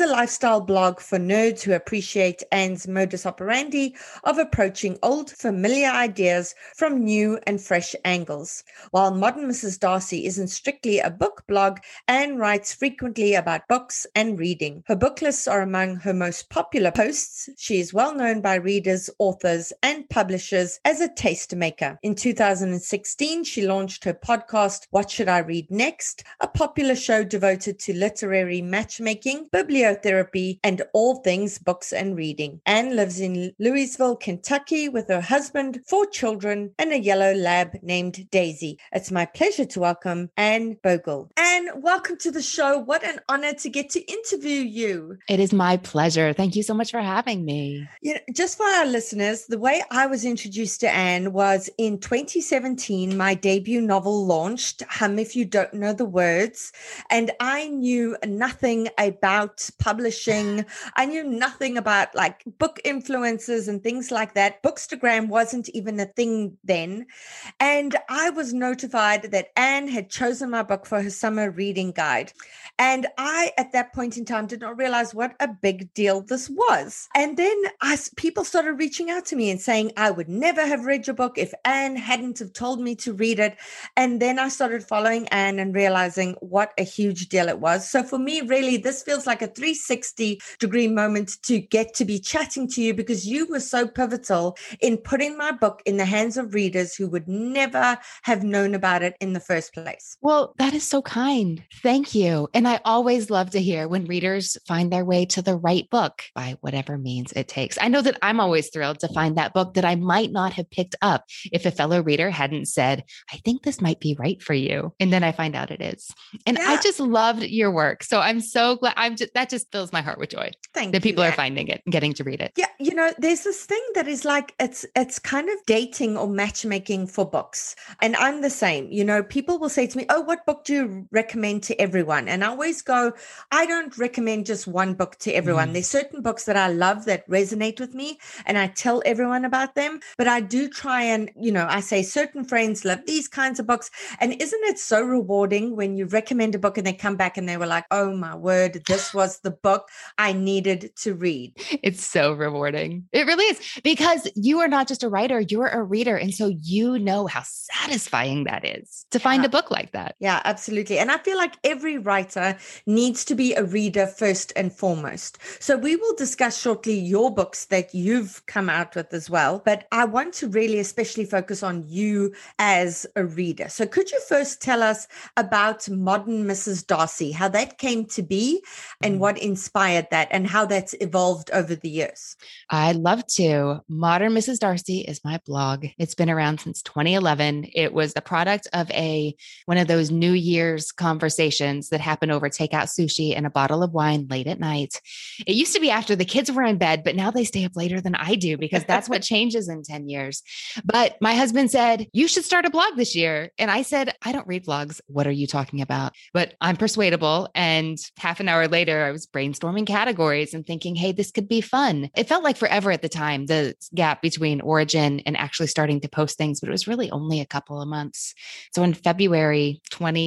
a lifestyle blog for nerds who appreciate Anne's modus operandi of approaching old, familiar ideas from new and fresh angles. While Modern Mrs. Darcy isn't strictly a book blog, Anne writes frequently about books and reading. Her book lists are among her most popular posts. She is well known by readers, authors, and publishers as a tastemaker. In 2016, she launched her podcast, What Should I Read Next?, a popular show devoted to literary matchmaking, bibliotherapy, and all things books and reading. Anne lives in Louisville, Kentucky with her husband, 4 children, and a yellow lab named Daisy. It's my pleasure to welcome Anne Bogle. Anne, welcome to the show. What an honor to get to interview you.
It is my pleasure. Thank you so much for having me.
Just for our listeners, the way I was introduced to Anne was in 2017, my debut novel launched, Hum If You Don't Know the Words, and I knew nothing about publishing. I knew nothing about like book influencers and things like that. Bookstagram wasn't even a thing then. And I was notified that Anne had chosen my book for her summer reading guide. And I, at that point in time, did not realize what a big deal this was. And then people started reaching out to me and saying, I would never have read your book if Anne hadn't have told me to read it. And then I started following Anne and realizing what a huge deal it was. So for me, really, this feels like a 360-degree moment to get to be chatting to you because you were so pivotal in putting my book in the hands of readers who would never have known about it in the first place.
Well, that is so kind. Thank you. And I always love to hear when readers find their way to the right book by whatever means it takes. I know that I'm always thrilled to find that book that I might not have picked up if a fellow reader hadn't said, I think this might be right for you. And then I find out it is. And I just loved your work. So I'm so glad that just fills my heart with joy.
Thank
that
you,
people are finding it and getting to read it.
Yeah. There's this thing that is like, it's kind of dating or matchmaking for books. And I'm the same. People will say to me, oh, what book do you recommend to everyone? And I always go, I don't recommend just one book to everyone. There's certain books that I love that resonate with me and I tell everyone about them. But I do try and, I say certain friends love these kinds of books. And isn't it so rewarding when you recommend a book and they come back and they were like, oh my word, this was the book I needed to read.
It's so rewarding. It really is because you are not just a writer, you're a reader. And so you know how satisfying that is to find a book like that.
Yeah, absolutely. And I feel like every writer needs to be a reader first and foremost. So we will discuss shortly your books that you've come out with as well. But I want to really especially focus on you as a reader. So could you first tell us about Modern Mrs. Darcy, how that came to be and what inspired that and how that's evolved over the years?
I'd love to. Modern Mrs. Darcy is my blog. It's been around since 2011. It was the product of one of those New Year's conversations that happen over takeout sushi and a bottle of wine late at night. It used to be after the kids were in bed, but now they stay up later than I do because that's what changes in 10 years. But my husband said, you should start a blog this year. And I said, I don't read blogs. What are you talking about? But I'm persuadable. And half an hour later, I was brainstorming categories and thinking, hey, this could be fun. It felt like forever at the time, the gap between origin and actually starting to post things, but it was really only a couple of months. So in February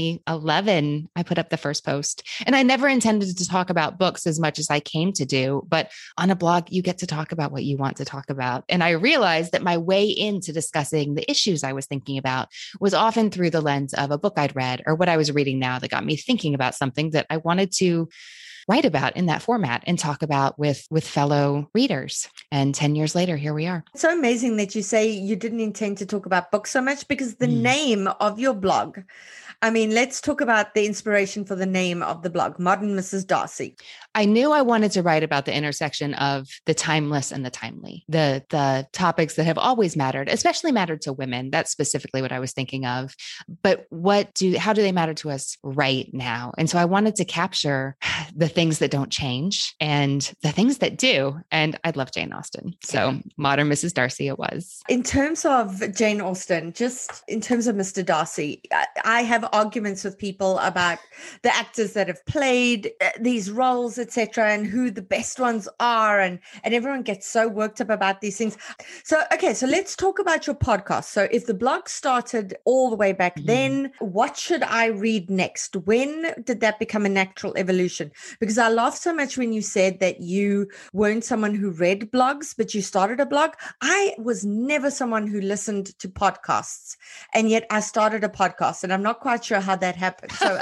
2011, I put up the first post. And I never intended to talk about books as much as I came to do. But on a blog, you get to talk about what you want to talk about. And I realized that my way into discussing the issues I was thinking about was often through the lens of a book I'd read or what I was reading now that got me thinking about something that I wanted to write about in that format and talk about with fellow readers. And 10 years later, here we are.
It's so amazing that you say you didn't intend to talk about books so much because the name of your blog, I mean, let's talk about the inspiration for the name of the blog, Modern Mrs. Darcy.
I knew I wanted to write about the intersection of the timeless and the timely, the topics that have always mattered, especially mattered to women. That's specifically what I was thinking of. But how do they matter to us right now? And so I wanted to capture the things that don't change and the things that do. And I love Jane Austen. So Modern Mrs. Darcy it was.
In terms of Jane Austen, just in terms of Mr. Darcy, I have arguments with people about the actors that have played these roles, etc., and who the best ones are. And everyone gets so worked up about these things. So let's talk about your podcast. So if the blog started all the way back then, what should I read next? When did that become a natural evolution? Because because I laughed so much when you said that you weren't someone who read blogs, but you started a blog. I was never someone who listened to podcasts, and yet I started a podcast, and I'm not quite sure how that happened. So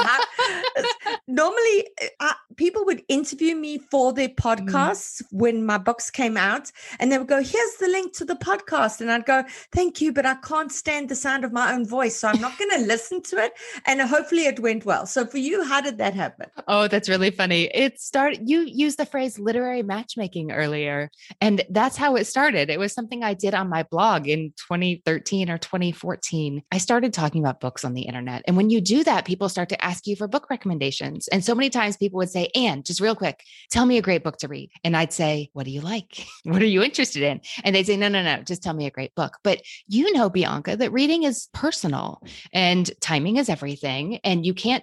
normally people would interview me for their podcasts when my books came out, and they would go, here's the link to the podcast. And I'd go, thank you, but I can't stand the sound of my own voice, so I'm not going to listen to it. And hopefully it went well. So for you, how did that happen?
Oh, that's really funny. You used the phrase literary matchmaking earlier, and that's how it started. It was something I did on my blog in 2013 or 2014. I started talking about books on the internet. And when you do that, people start to ask you for book recommendations. And so many times people would say, Anne, just real quick, tell me a great book to read. And I'd say, what do you like? What are you interested in? And they'd say, no, just tell me a great book. But you know, Bianca, that reading is personal and timing is everything. And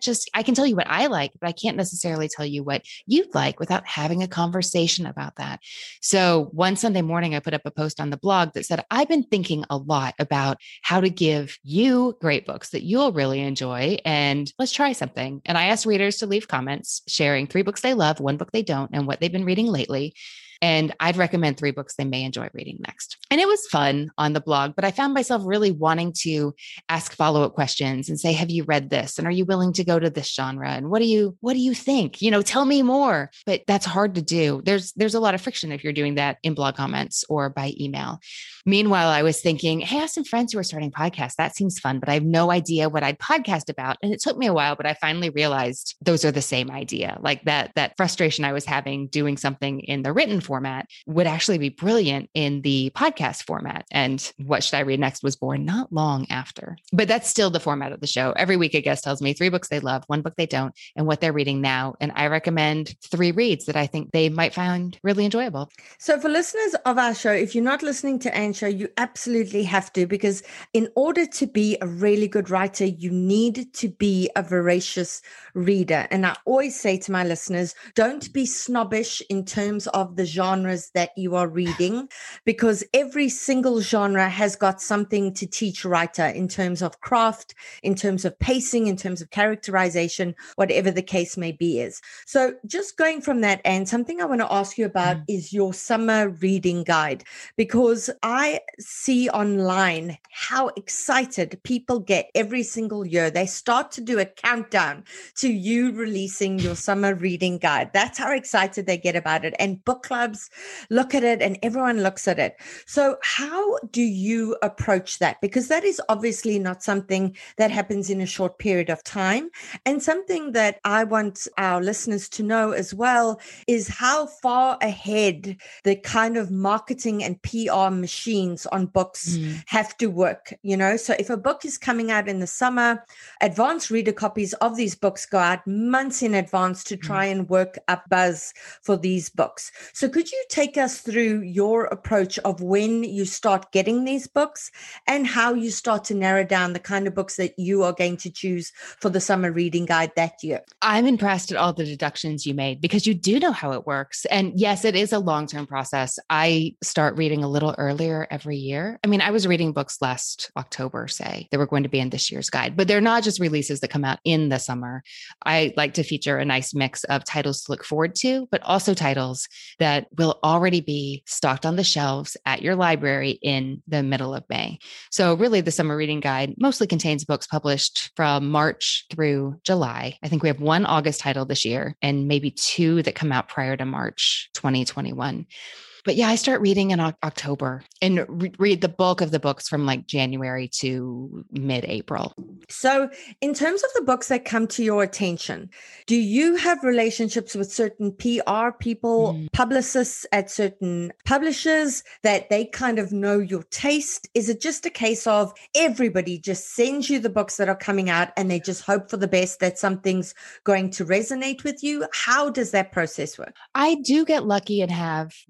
I can tell you what I like, but I can't necessarily tell you what you'd like without having a conversation about that. So one Sunday morning, I put up a post on the blog that said, I've been thinking a lot about how to give you great books that you'll really enjoy, and let's try something. And I asked readers to leave comments sharing 3 books they love, 1 book they don't, and what they've been reading lately. And I'd recommend 3 books they may enjoy reading next. And it was fun on the blog, but I found myself really wanting to ask follow-up questions and say, have you read this? And are you willing to go to this genre? And what do you think? Tell me more. But that's hard to do. There's a lot of friction if you're doing that in blog comments or by email. Meanwhile, I was thinking, hey, I have some friends who are starting podcasts. That seems fun, but I have no idea what I'd podcast about. And it took me a while, but I finally realized those are the same idea. Like that frustration I was having doing something in the written format would actually be brilliant in the podcast format. And What Should I Read Next was born not long after. But that's still the format of the show. Every week a guest tells me 3 books they love, 1 book they don't, and what they're reading now. And I recommend 3 reads that I think they might find really enjoyable.
So for listeners of our show, if you're not listening to Anne's show, you absolutely have to, because in order to be a really good writer, you need to be a voracious reader. And I always say to my listeners, don't be snobbish in terms of the genres that you are reading, because every single genre has got something to teach a writer in terms of craft, in terms of pacing, in terms of characterization, whatever the case may be is. So just going from that, Anne, something I want to ask you about is your summer reading guide, because I see online how excited people get every single year. They start to do a countdown to you releasing your summer reading guide. That's how excited they get about it. And book clubs look at it and everyone looks at it. So how do you approach that? Because that is obviously not something that happens in a short period of time. And something that I want our listeners to know as well is how far ahead the kind of marketing and PR machines on books have to work. So if a book is coming out in the summer, advanced reader copies of these books go out months in advance to try and work up buzz for these books. So could you take us through your approach of when you start getting these books and how you start to narrow down the kind of books that you are going to choose for the summer reading guide that year?
I'm impressed at all the deductions you made, because you do know how it works. And yes, it is a long-term process. I start reading a little earlier every year. I mean, I was reading books last October, say, that were going to be in this year's guide, but they're not just releases that come out in the summer. I like to feature a nice mix of titles to look forward to, but also titles that will already be stocked on the shelves at your library in the middle of May. So really the summer reading guide mostly contains books published from March through July. I think we have 1 August title this year and maybe 2 that come out prior to March 2021. But yeah, I start reading in October and read the bulk of the books from like January to mid-April.
So in terms of the books that come to your attention, do you have relationships with certain PR people, publicists at certain publishers that they kind of know your taste? Is it just a case of everybody just sends you the books that are coming out and they just hope for the best that something's going to resonate with you? How does that process work?
I do get lucky and have books show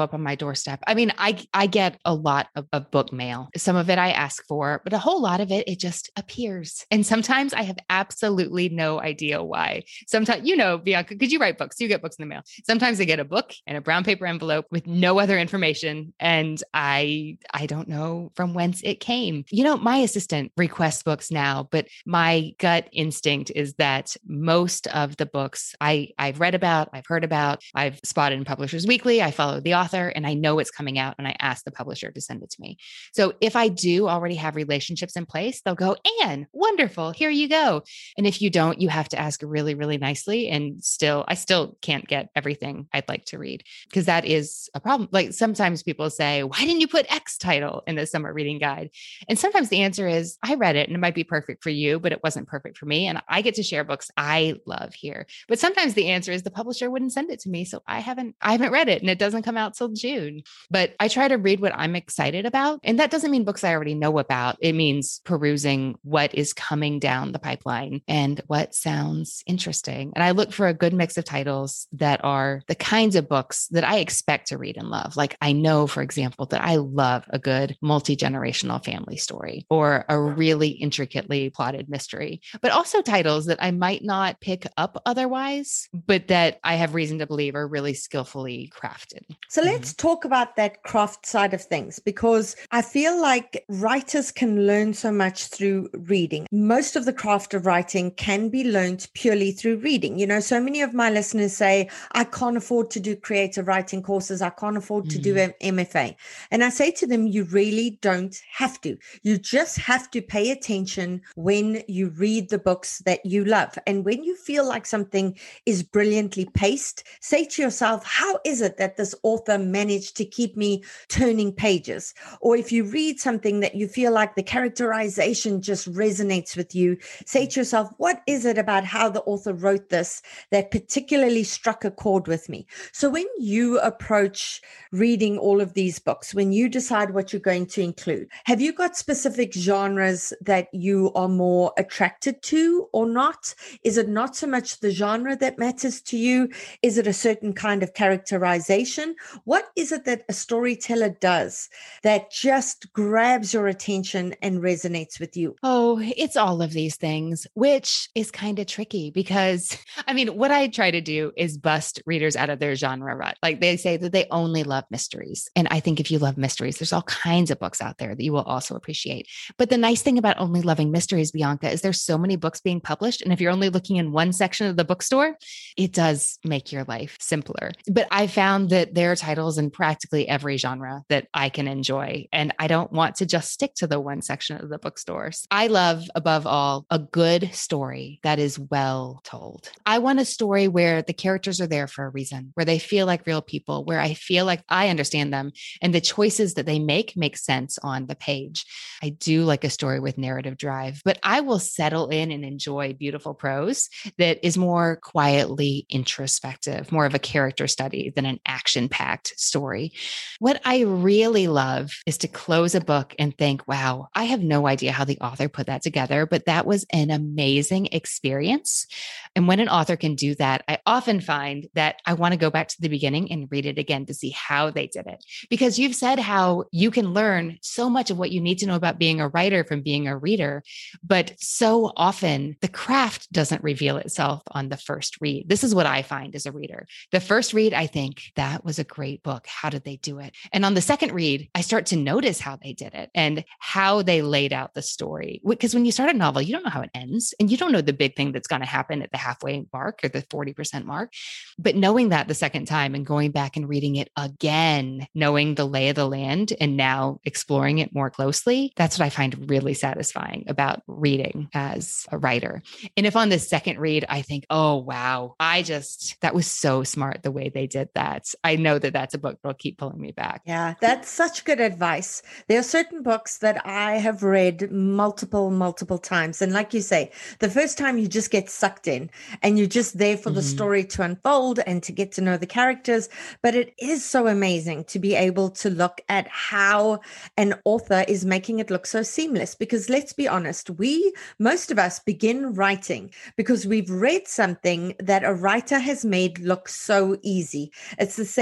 show up on my doorstep. I mean, I get a lot of book mail. Some of it I ask for, but a whole lot of it just appears. And sometimes I have absolutely no idea why. Sometimes, Bianca, because you write books, you get books in the mail. Sometimes I get a book in a brown paper envelope with no other information. And I don't know from whence it came. My assistant requests books now, but my gut instinct is that most of the books I've read about, I've heard about, I've spotted in Publishers Weekly, I follow the author and I know it's coming out and I ask the publisher to send it to me. So if I do already have relationships in place, they'll go, Anne, wonderful, here you go. And if you don't, you have to ask really, really nicely. And I still can't get everything I'd like to read because that is a problem. Like sometimes people say, why didn't you put X title in the summer reading guide? And sometimes the answer is I read it and it might be perfect for you, but it wasn't perfect for me. And I get to share books I love here. But sometimes the answer is the publisher wouldn't send it to me. So I haven't read it and it doesn't come out till June. But I try to read what I'm excited about. And that doesn't mean books I already know about. It means perusing what is coming down the pipeline and what sounds interesting. And I look for a good mix of titles that are the kinds of books that I expect to read and love. Like I know, for example, that I love a good multi-generational family story or a really intricately plotted mystery, but also titles that I might not pick up otherwise, but that I have reason to believe are really skillfully crafted.
So let's talk about that craft side of things, because I feel like writers can learn so much through reading. Most of the craft of writing can be learned purely through reading. So many of my listeners say, I can't afford to do creative writing courses. I can't afford to do an MFA. And I say to them, you really don't have to. You just have to pay attention when you read the books that you love. And when you feel like something is brilliantly paced, say to yourself, how is it that this author managed to keep me turning pages? Or if you read something that you feel like the characterization just resonates with you, say to yourself, what is it about how the author wrote this that particularly struck a chord with me? So when you approach reading all of these books, when you decide what you're going to include, have you got specific genres that you are more attracted to or not? Is it not so much the genre that matters to you? Is it a certain kind of characterization? What is it that a storyteller does that just grabs your attention and resonates with you?
Oh, it's all of these things, which is kind of tricky because, what I try to do is bust readers out of their genre rut. Like they say that they only love mysteries. And I think if you love mysteries, there's all kinds of books out there that you will also appreciate. But the nice thing about only loving mysteries, Bianca, is there's so many books being published. And if you're only looking in one section of the bookstore, it does make your life simpler. But I found that there are titles in practically every genre that I can enjoy. And I don't want to just stick to the one section of the bookstores. I love, above all, a good story that is well told. I want a story where the characters are there for a reason, where they feel like real people, where I feel like I understand them and the choices that they make sense on the page. I do like a story with narrative drive, but I will settle in and enjoy beautiful prose that is more quietly introspective, more of a character study than an action-packed story. What I really love is to close a book and think, wow, I have no idea how the author put that together, but that was an amazing experience. And when an author can do that, I often find that I want to go back to the beginning and read it again to see how they did it. Because you've said how you can learn so much of what you need to know about being a writer from being a reader, but so often the craft doesn't reveal itself on the first read. This is what I find as a reader. The first read, I think that was a great book. How did they do it? And on the second read, I start to notice how they did it and how they laid out the story. Because when you start a novel, you don't know how it ends and you don't know the big thing that's going to happen at the halfway mark or the 40% mark. But knowing that the second time and going back and reading it again, knowing the lay of the land and now exploring it more closely, that's what I find really satisfying about reading as a writer. And if on the second read, I think, oh, wow, that was so smart the way they did that. I know that that's a book that'll keep pulling me back.
Yeah, that's such good advice. There are certain books that I have read multiple times. And like you say, the first time you just get sucked in and you're just there for the story to unfold and to get to know the characters. But it is so amazing to be able to look at how an author is making it look so seamless. Because let's be honest, most of us begin writing because we've read something that a writer has made look so easy. It's the same as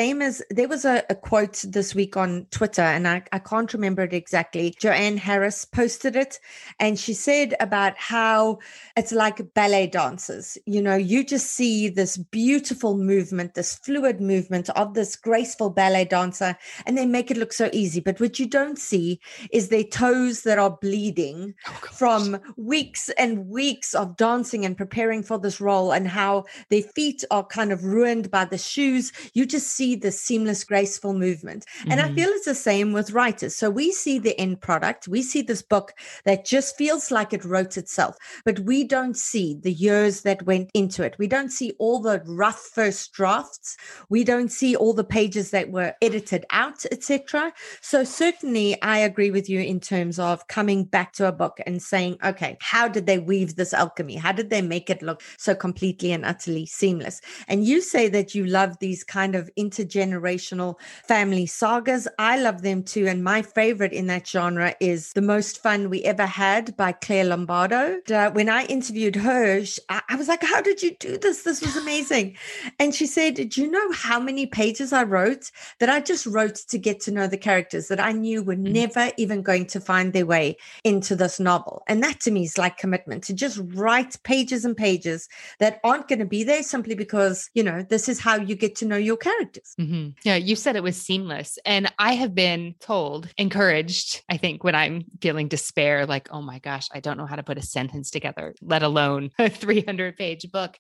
there was a quote this week on Twitter, and I can't remember it exactly. Joanne Harris posted it, and she said about how it's like ballet dancers. You know, you just see this beautiful movement, this fluid movement of this graceful ballet dancer, and they make it look so easy. But what you don't see is their toes that are bleeding from weeks and weeks of dancing and preparing for this role, and how their feet are kind of ruined by the shoes. You just see the seamless, graceful movement. And I feel it's the same with writers. So we see the end product. We see this book that just feels like it wrote itself, but we don't see the years that went into it. We don't see all the rough first drafts. We don't see all the pages that were edited out, etc. So certainly I agree with you in terms of coming back to a book and saying, okay, how did they weave this alchemy? How did they make it look so completely and utterly seamless? And you say that you love these kind of intergenerational family sagas. I love them too. And my favorite in that genre is The Most Fun We Ever Had by Claire Lombardo. When I interviewed her, I was like, how did you do this? This was amazing. And she said, do you know how many pages I wrote that I just wrote to get to know the characters that I knew were never even going to find their way into this novel? And that to me is like commitment, to just write pages and pages that aren't going to be there simply because, you know, this is how you get to know your characters.
Yeah, you said it was seamless. And I have been told, encouraged, I think, when I'm feeling despair, like, oh my gosh, I don't know how to put a sentence together, let alone a 300-page book,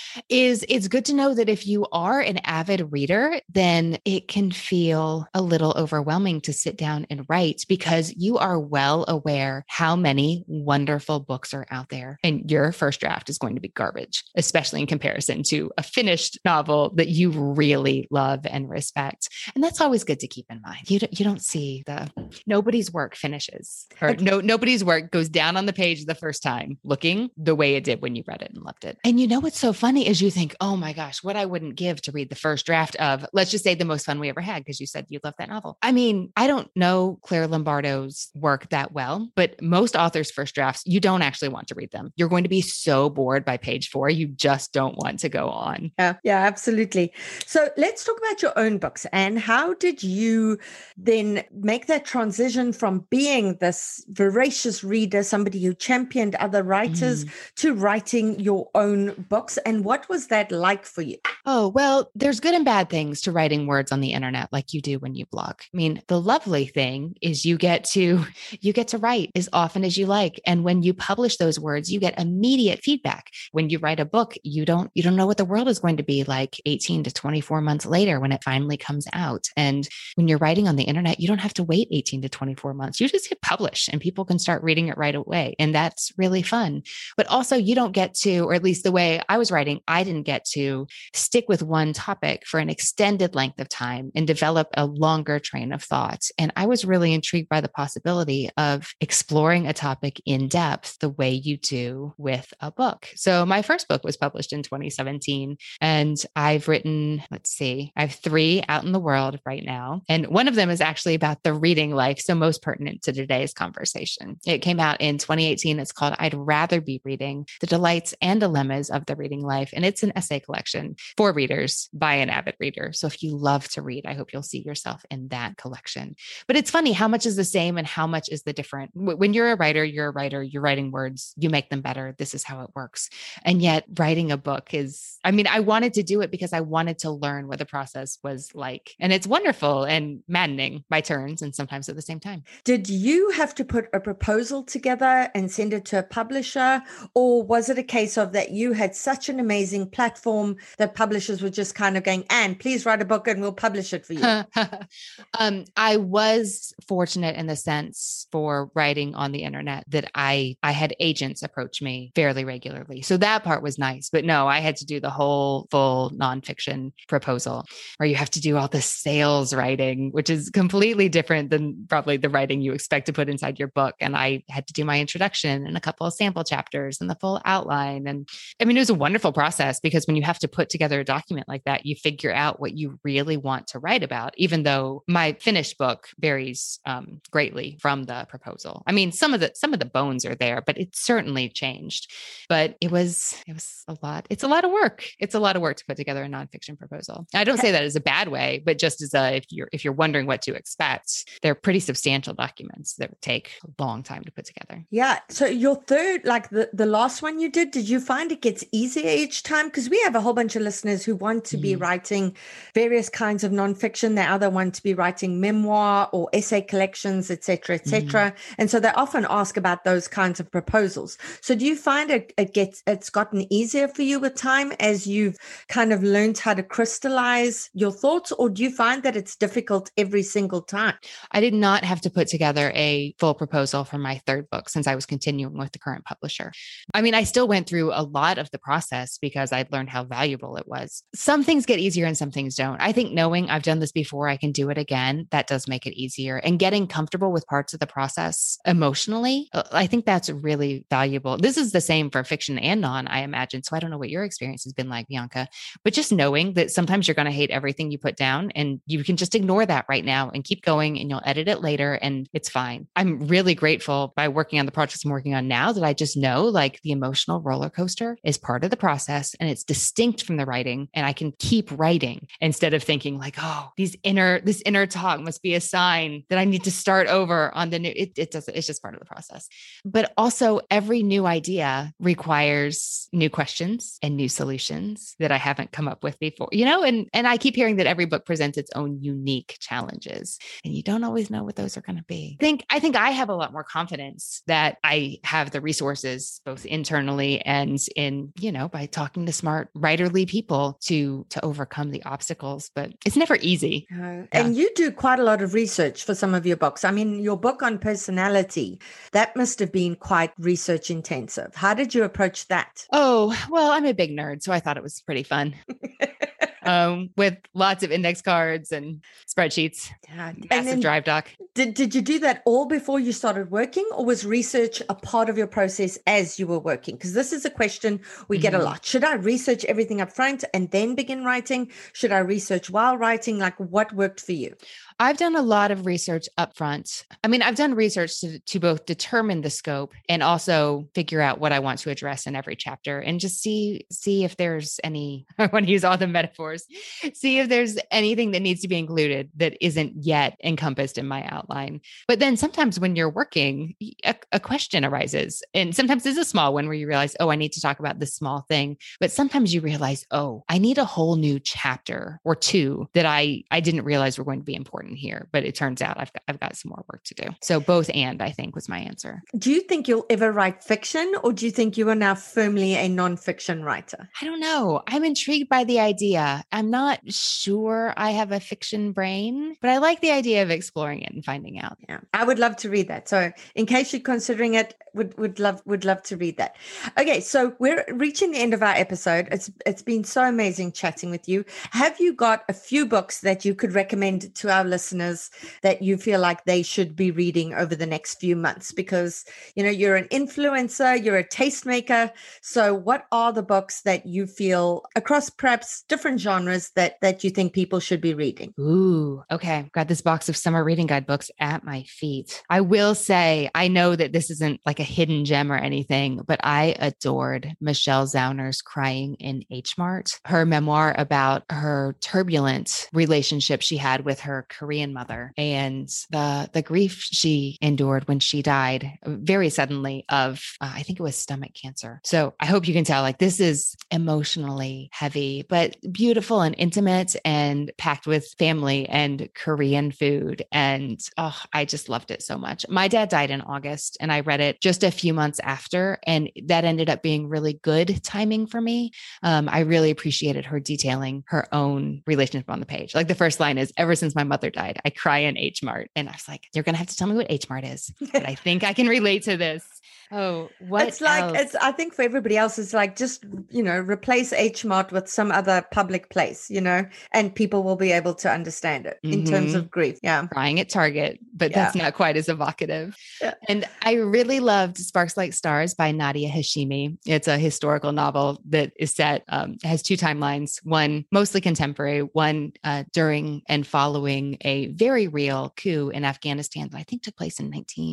is it's good to know that if you are an avid reader, then it can feel a little overwhelming to sit down and write because you are well aware how many wonderful books are out there. And your first draft is going to be garbage, especially in comparison to a finished novel that you really love and respect. And that's always good to keep in mind. You don't see nobody's work finishes, or nobody's work goes down on the page the first time looking the way it did when you read it and loved it. And you know what's so funny is you think, oh my gosh, what I wouldn't give to read the first draft of, let's just say, The Most Fun We Ever Had, because you said you love that novel. I mean, I don't know Claire Lombardo's work that well, but most authors' first drafts, you don't actually want to read them. You're going to be so bored by page 4. You just don't want to go on.
Yeah, absolutely. So let's talk about your own books. And how did you then make that transition from being this voracious reader, somebody who championed other writers, to writing your own books? And what was that like for you?
Oh, well, there's good and bad things to writing words on the internet like you do when you blog. I mean, the lovely thing is you get to write as often as you like. And when you publish those words, you get immediate feedback. When you write a book, you don't know what the world is going to be like 18 to 24 months later when it finally comes out. And when you're writing on the internet, you don't have to wait 18 to 24 months. You just hit publish and people can start reading it right away. And that's really fun. But also you don't get to, or at least the way I was writing, I didn't get to stick with one topic for an extended length of time and develop a longer train of thought. And I was really intrigued by the possibility of exploring a topic in depth the way you do with a book. So my first book was published in 2017, and I've written, I have 3 out in the world right now. And one of them is actually about the reading life, so most pertinent to today's conversation. It came out in 2018. It's called I'd Rather Be Reading: The Delights and Dilemmas of the Reading Life. And it's an essay collection for readers by an avid reader. So if you love to read, I hope you'll see yourself in that collection. But it's funny how much is the same and how much is the different. When you're a writer, you're writing words, you make them better. This is how it works. And yet writing a book is, I mean, I wanted to do it because I wanted to learn what the process was like. And it's wonderful and maddening by turns and sometimes at the same time.
Did you have to put a proposal together and send it to a publisher? Or was it a case of that you had such an amazing platform that publishers were just kind of going, Anne, please write a book and we'll publish it for you?
I was fortunate in the sense for writing on the internet that I had agents approach me fairly regularly. So that part was nice. But no, I had to do the whole full nonfiction proposal where you have to do all the sales writing, which is completely different than probably the writing you expect to put inside your book. And I had to do my introduction and a couple of sample chapters and the full outline. And I mean, it was a wonderful process because when you have to put together a document like that, you figure out what you really want to write about, even though my finished book varies greatly from the proposal. I mean, some of the bones are there, but it certainly changed. But it was a lot. It's a lot of work. It's a lot of work to put together a nonfiction proposal. I don't say that as a bad bad way, but just as if you're wondering what to expect, they're pretty substantial documents that would take a long time to put together.
Yeah. So your third, like the last one you did you find it gets easier each time? Because we have a whole bunch of listeners who want to be writing various kinds of nonfiction. They either want to be writing memoir or essay collections, et cetera, et cetera. And so they often ask about those kinds of proposals. So do you find it's gotten easier for you with time as you've kind of learned how to crystallize your thoughts, or do you find that it's difficult every single time?
I did not have to put together a full proposal for my third book since I was continuing with the current publisher. I mean, I still went through a lot of the process because I'd learned how valuable it was. Some things get easier and some things don't. I think knowing I've done this before, I can do it again, that does make it easier. And getting comfortable with parts of the process emotionally, I think that's really valuable. This is the same for fiction and non, I imagine. So I don't know what your experience has been like, Bianca, but just knowing that sometimes you're going to hate everything you put down and you can just ignore that right now and keep going and you'll edit it later and it's fine. I'm really grateful by working on the projects I'm working on now that I just know like the emotional roller coaster is part of the process and it's distinct from the writing and I can keep writing instead of thinking like, oh, this inner talk must be a sign that I need to start over on the new, it's just part of the process. But also every new idea requires new questions and new solutions that I haven't come up with before, and I keep hearing that every book presents its own unique challenges and you don't always know what those are going to be. I think I have a lot more confidence that I have the resources both internally and in, by talking to smart writerly people to overcome the obstacles, but it's never easy.
And you do quite a lot of research for some of your books. I mean, your book on personality, that must have been quite research intensive. How did you approach that?
Oh, well, I'm a big nerd, so I thought it was pretty fun. With lots of index cards and spreadsheets, massive Drive doc.
Did you do that all before you started working, or was research a part of your process as you were working? Because this is a question we get a lot. Should I research everything up front and then begin writing? Should I research while writing? Like, what worked for you?
I've done a lot of research up front. I mean, I've done research to both determine the scope and also figure out what I want to address in every chapter and just see if there's any, I want to use all the metaphors, see if there's anything that needs to be included that isn't yet encompassed in my outline. But then sometimes when you're working, a question arises. And sometimes it's a small one where you realize, oh, I need to talk about this small thing. But sometimes you realize, oh, I need a whole new chapter or two that I didn't realize were going to be important here, but it turns out I've got some more work to do. So both and I think was my answer.
Do you think you'll ever write fiction, or do you think you are now firmly a nonfiction writer?
I don't know. I'm intrigued by the idea. I'm not sure I have a fiction brain, but I like the idea of exploring it and finding out.
Yeah, I would love to read that. So in case you're considering it, would love to read that. Okay, so we're reaching the end of our episode. It's been so amazing chatting with you. Have you got a few books that you could recommend to our listeners that you feel like they should be reading over the next few months? Because you're an influencer, you're a tastemaker. So what are the books that you feel across perhaps different genres that you think people should be reading?
Ooh, okay. I've got this box of summer reading guide books at my feet. I will say, I know that this isn't like a hidden gem or anything, but I adored Michelle Zauner's Crying in H Mart, her memoir about her turbulent relationship she had with her Korean mother and the grief she endured when she died very suddenly of, I think it was stomach cancer. So I hope you can tell, like, this is emotionally heavy, but beautiful and intimate and packed with family and Korean food. And I just loved it so much. My dad died in August and I read it just a few months after, and that ended up being really good timing for me. I really appreciated her detailing her own relationship on the page. Like the first line is, ever since my mother died, I cry in H Mart. And I was like, you're going to have to tell me what H Mart is, but I think I can relate to this. Oh, what
it's like,
else?
I think for everybody else, it's like, just, replace H Mart with some other public place, and people will be able to understand it in terms of grief. Yeah.
Crying at Target, but that's not quite as evocative.
Yeah.
And I really loved Sparks Like Stars by Nadia Hashimi. It's a historical novel that is set, has two timelines, one mostly contemporary, one during and following a very real coup in Afghanistan that I think took place in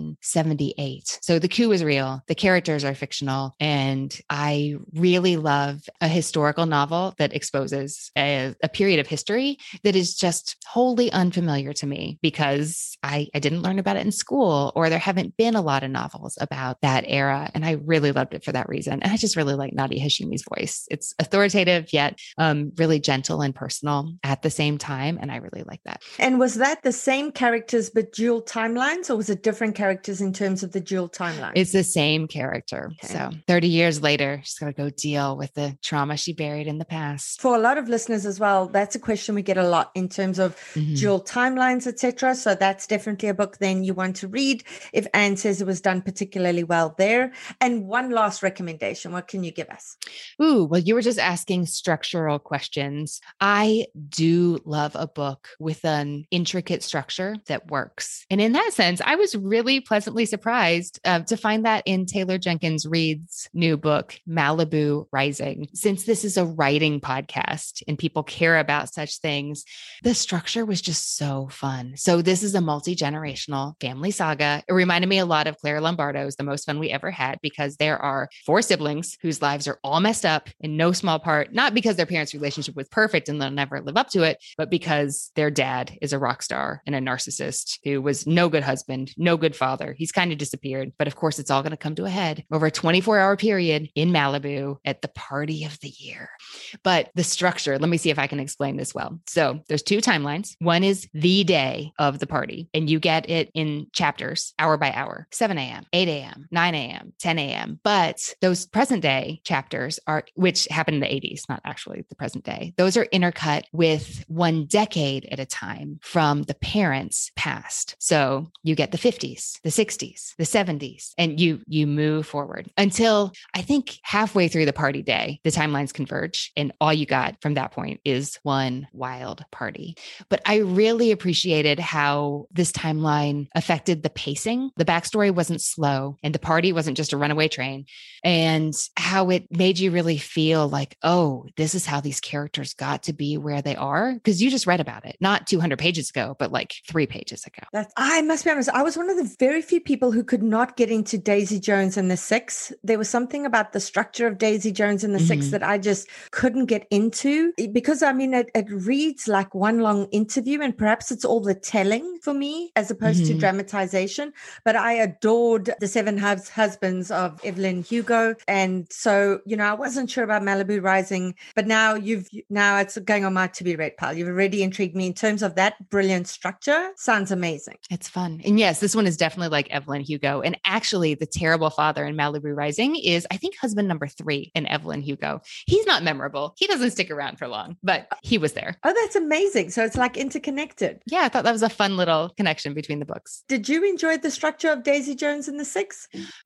1978. So the coup is real. The characters are fictional. And I really love a historical novel that exposes a period of history that is just wholly unfamiliar to me because I didn't learn about it in school, or there haven't been a lot of novels about that era. And I really loved it for that reason. And I just really like Nadia Hashimi's voice. It's authoritative, yet really gentle and personal at the same time. And I really like that.
And was that the same characters, but dual timelines, or was it different characters in terms of the dual timeline?
It's the same character. Okay. So 30 years later, she's got to go deal with the trauma she buried in the past.
For a lot of listeners as well, that's a question we get a lot in terms of dual timelines, etc. So that's definitely a book then you want to read if Anne says it was done particularly well there. And one last recommendation, what can you give us?
Ooh, well, you were just asking structural questions. I do love a book with an intricate structure that works. And in that sense, I was really pleasantly surprised to find that in Taylor Jenkins Reid's new book, Malibu Rising. Since this is a writing podcast and people care about such things, the structure was just so fun. So this is a multi-generational family saga. It reminded me a lot of Claire Lombardo's The Most Fun We Ever Had, because there are 4 siblings whose lives are all messed up in no small part, not because their parents' relationship was perfect and they'll never live up to it, but because their dad is a rock star and a narcissist who was no good husband, no good father. He's kind of disappeared. But of course, it's all going to come to a head over a 24-hour period in Malibu at the party of the year. But the structure, let me see if I can explain this well. So there's 2 timelines. One is the day of the party, and you get it in chapters, hour by hour, 7 a.m., 8 a.m., 9 a.m., 10 a.m. But those present day chapters are, which happened in the 80s, not actually the present day, those are intercut with 1 decade at a time from the parents' past. So you get the 50s, the 60s, the 70s, and you move forward until I think halfway through the party day, the timelines converge, and all you got from that point is one wild party. But I really appreciated how this timeline affected the pacing. The backstory wasn't slow, and the party wasn't just a runaway train, and how it made you really feel like, oh, this is how these characters got to be where they are. Because you just read about it, not 200 pages ago, but like 3 pages ago.
I must be honest, I was one of the very few people who could not get into Daisy Jones and the Six. There was something about the structure of Daisy Jones and the Six that I just couldn't get into, because I mean, it reads like one long interview, and perhaps it's all the telling for me as opposed to dramatization. But I adored The Seven Husbands of Evelyn Hugo. And so, I wasn't sure about Malibu Rising, but now it's going on my to be read pile. You've already intrigued me in terms of that brilliant structure. Sounds amazing.
It's fun. And yes, this one is definitely like Evelyn Hugo. And actually, the terrible father in Malibu Rising is, I think, husband number 3 in Evelyn Hugo. He's not memorable. He doesn't stick around for long, but he was there.
Oh, that's amazing. So it's like interconnected.
Yeah, I thought that was a fun little connection between the books.
Did you enjoy the structure of Daisy Jones and the Six?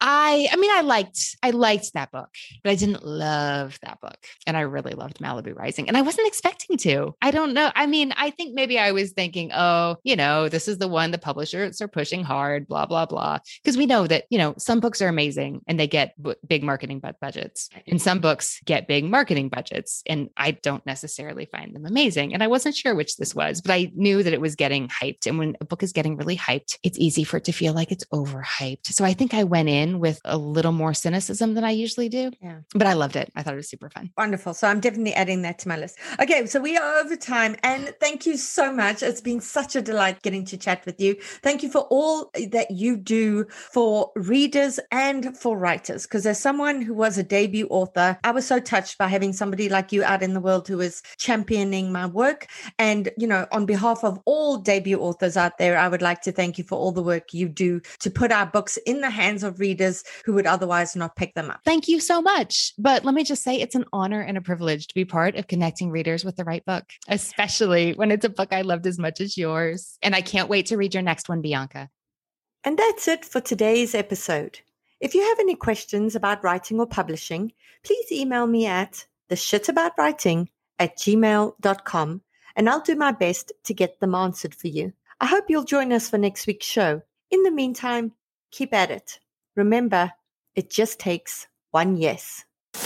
I liked that book, but I didn't love that book. And I really loved Malibu Rising. And I wasn't expecting to. I don't know. I mean, I think maybe I was thinking, oh, this is the one the publishers are pushing hard, blah, blah, blah. Because we know that, some books are amazing and they get big marketing budgets. And some books get big marketing budgets. And I don't necessarily find them amazing. And I wasn't sure which this was, but I knew that it was getting hyped. And when a book is getting really hyped, it's easy for it to feel like it's overhyped. So I think I went in with a little more cynicism than I usually do. Yeah. But I loved it. I thought it was super fun.
Wonderful. So I'm definitely adding that to my list. Okay. So we are over time, and thank you so much. It's been such a delight getting to chat with you. Thank you for all that you do for readers and for writers. Because as someone who was a debut author, I was so touched by having somebody like you out in the world who is championing my work. And, on behalf of all debut authors out there, I would like to thank you for all the work you do to put our books in the hands of readers who would otherwise not pick them up.
Thank you so much. But let me just say, it's an honor and a privilege to be part of connecting readers with the right book, especially when it's a book I loved as much as yours. And I can't wait to read your next one, Bianca.
And that's it for today's episode. If you have any questions about writing or publishing, please email me at theshitabouTwriting@gmail.com, and I'll do my best to get them answered for you. I hope you'll join us for next week's show. In the meantime, Keep at it. Remember, it just takes one yes.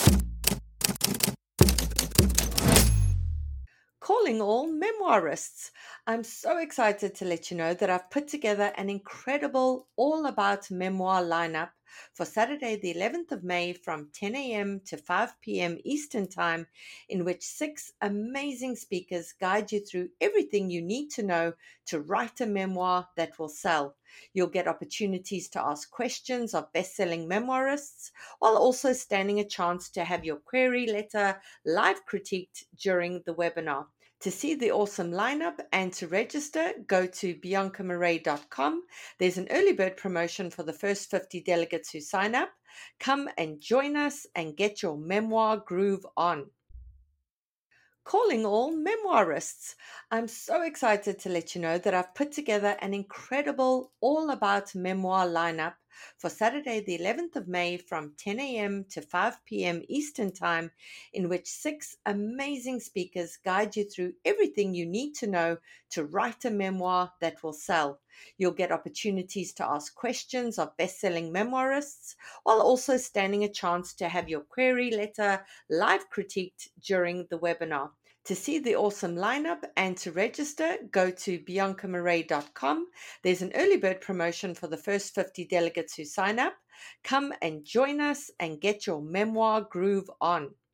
Calling all memoirists. I'm so excited to let you know that I've put together an incredible all about memoir lineup for Saturday, the 11th of May from 10 a.m. to 5 p.m. Eastern Time, in which 6 amazing speakers guide you through everything you need to know to write a memoir that will sell. You'll get opportunities to ask questions of best-selling memoirists, while also standing a chance to have your query letter live critiqued during the webinar. To see the awesome lineup and to register, go to biancamarais.com. There's an early bird promotion for the first 50 delegates who sign up. Come and join us and get your memoir groove on. Calling all memoirists. I'm so excited to let you know that I've put together an incredible all about memoir lineup for Saturday, the 11th of May from 10 a.m. to 5 p.m. Eastern Time, in which 6 amazing speakers guide you through everything you need to know to write a memoir that will sell. You'll get opportunities to ask questions of best-selling memoirists, while also standing a chance to have your query letter live critiqued during the webinar. To see the awesome lineup and to register, go to biancamarais.com. There's an early bird promotion for the first 50 delegates who sign up. Come and join us and get your memoir groove on.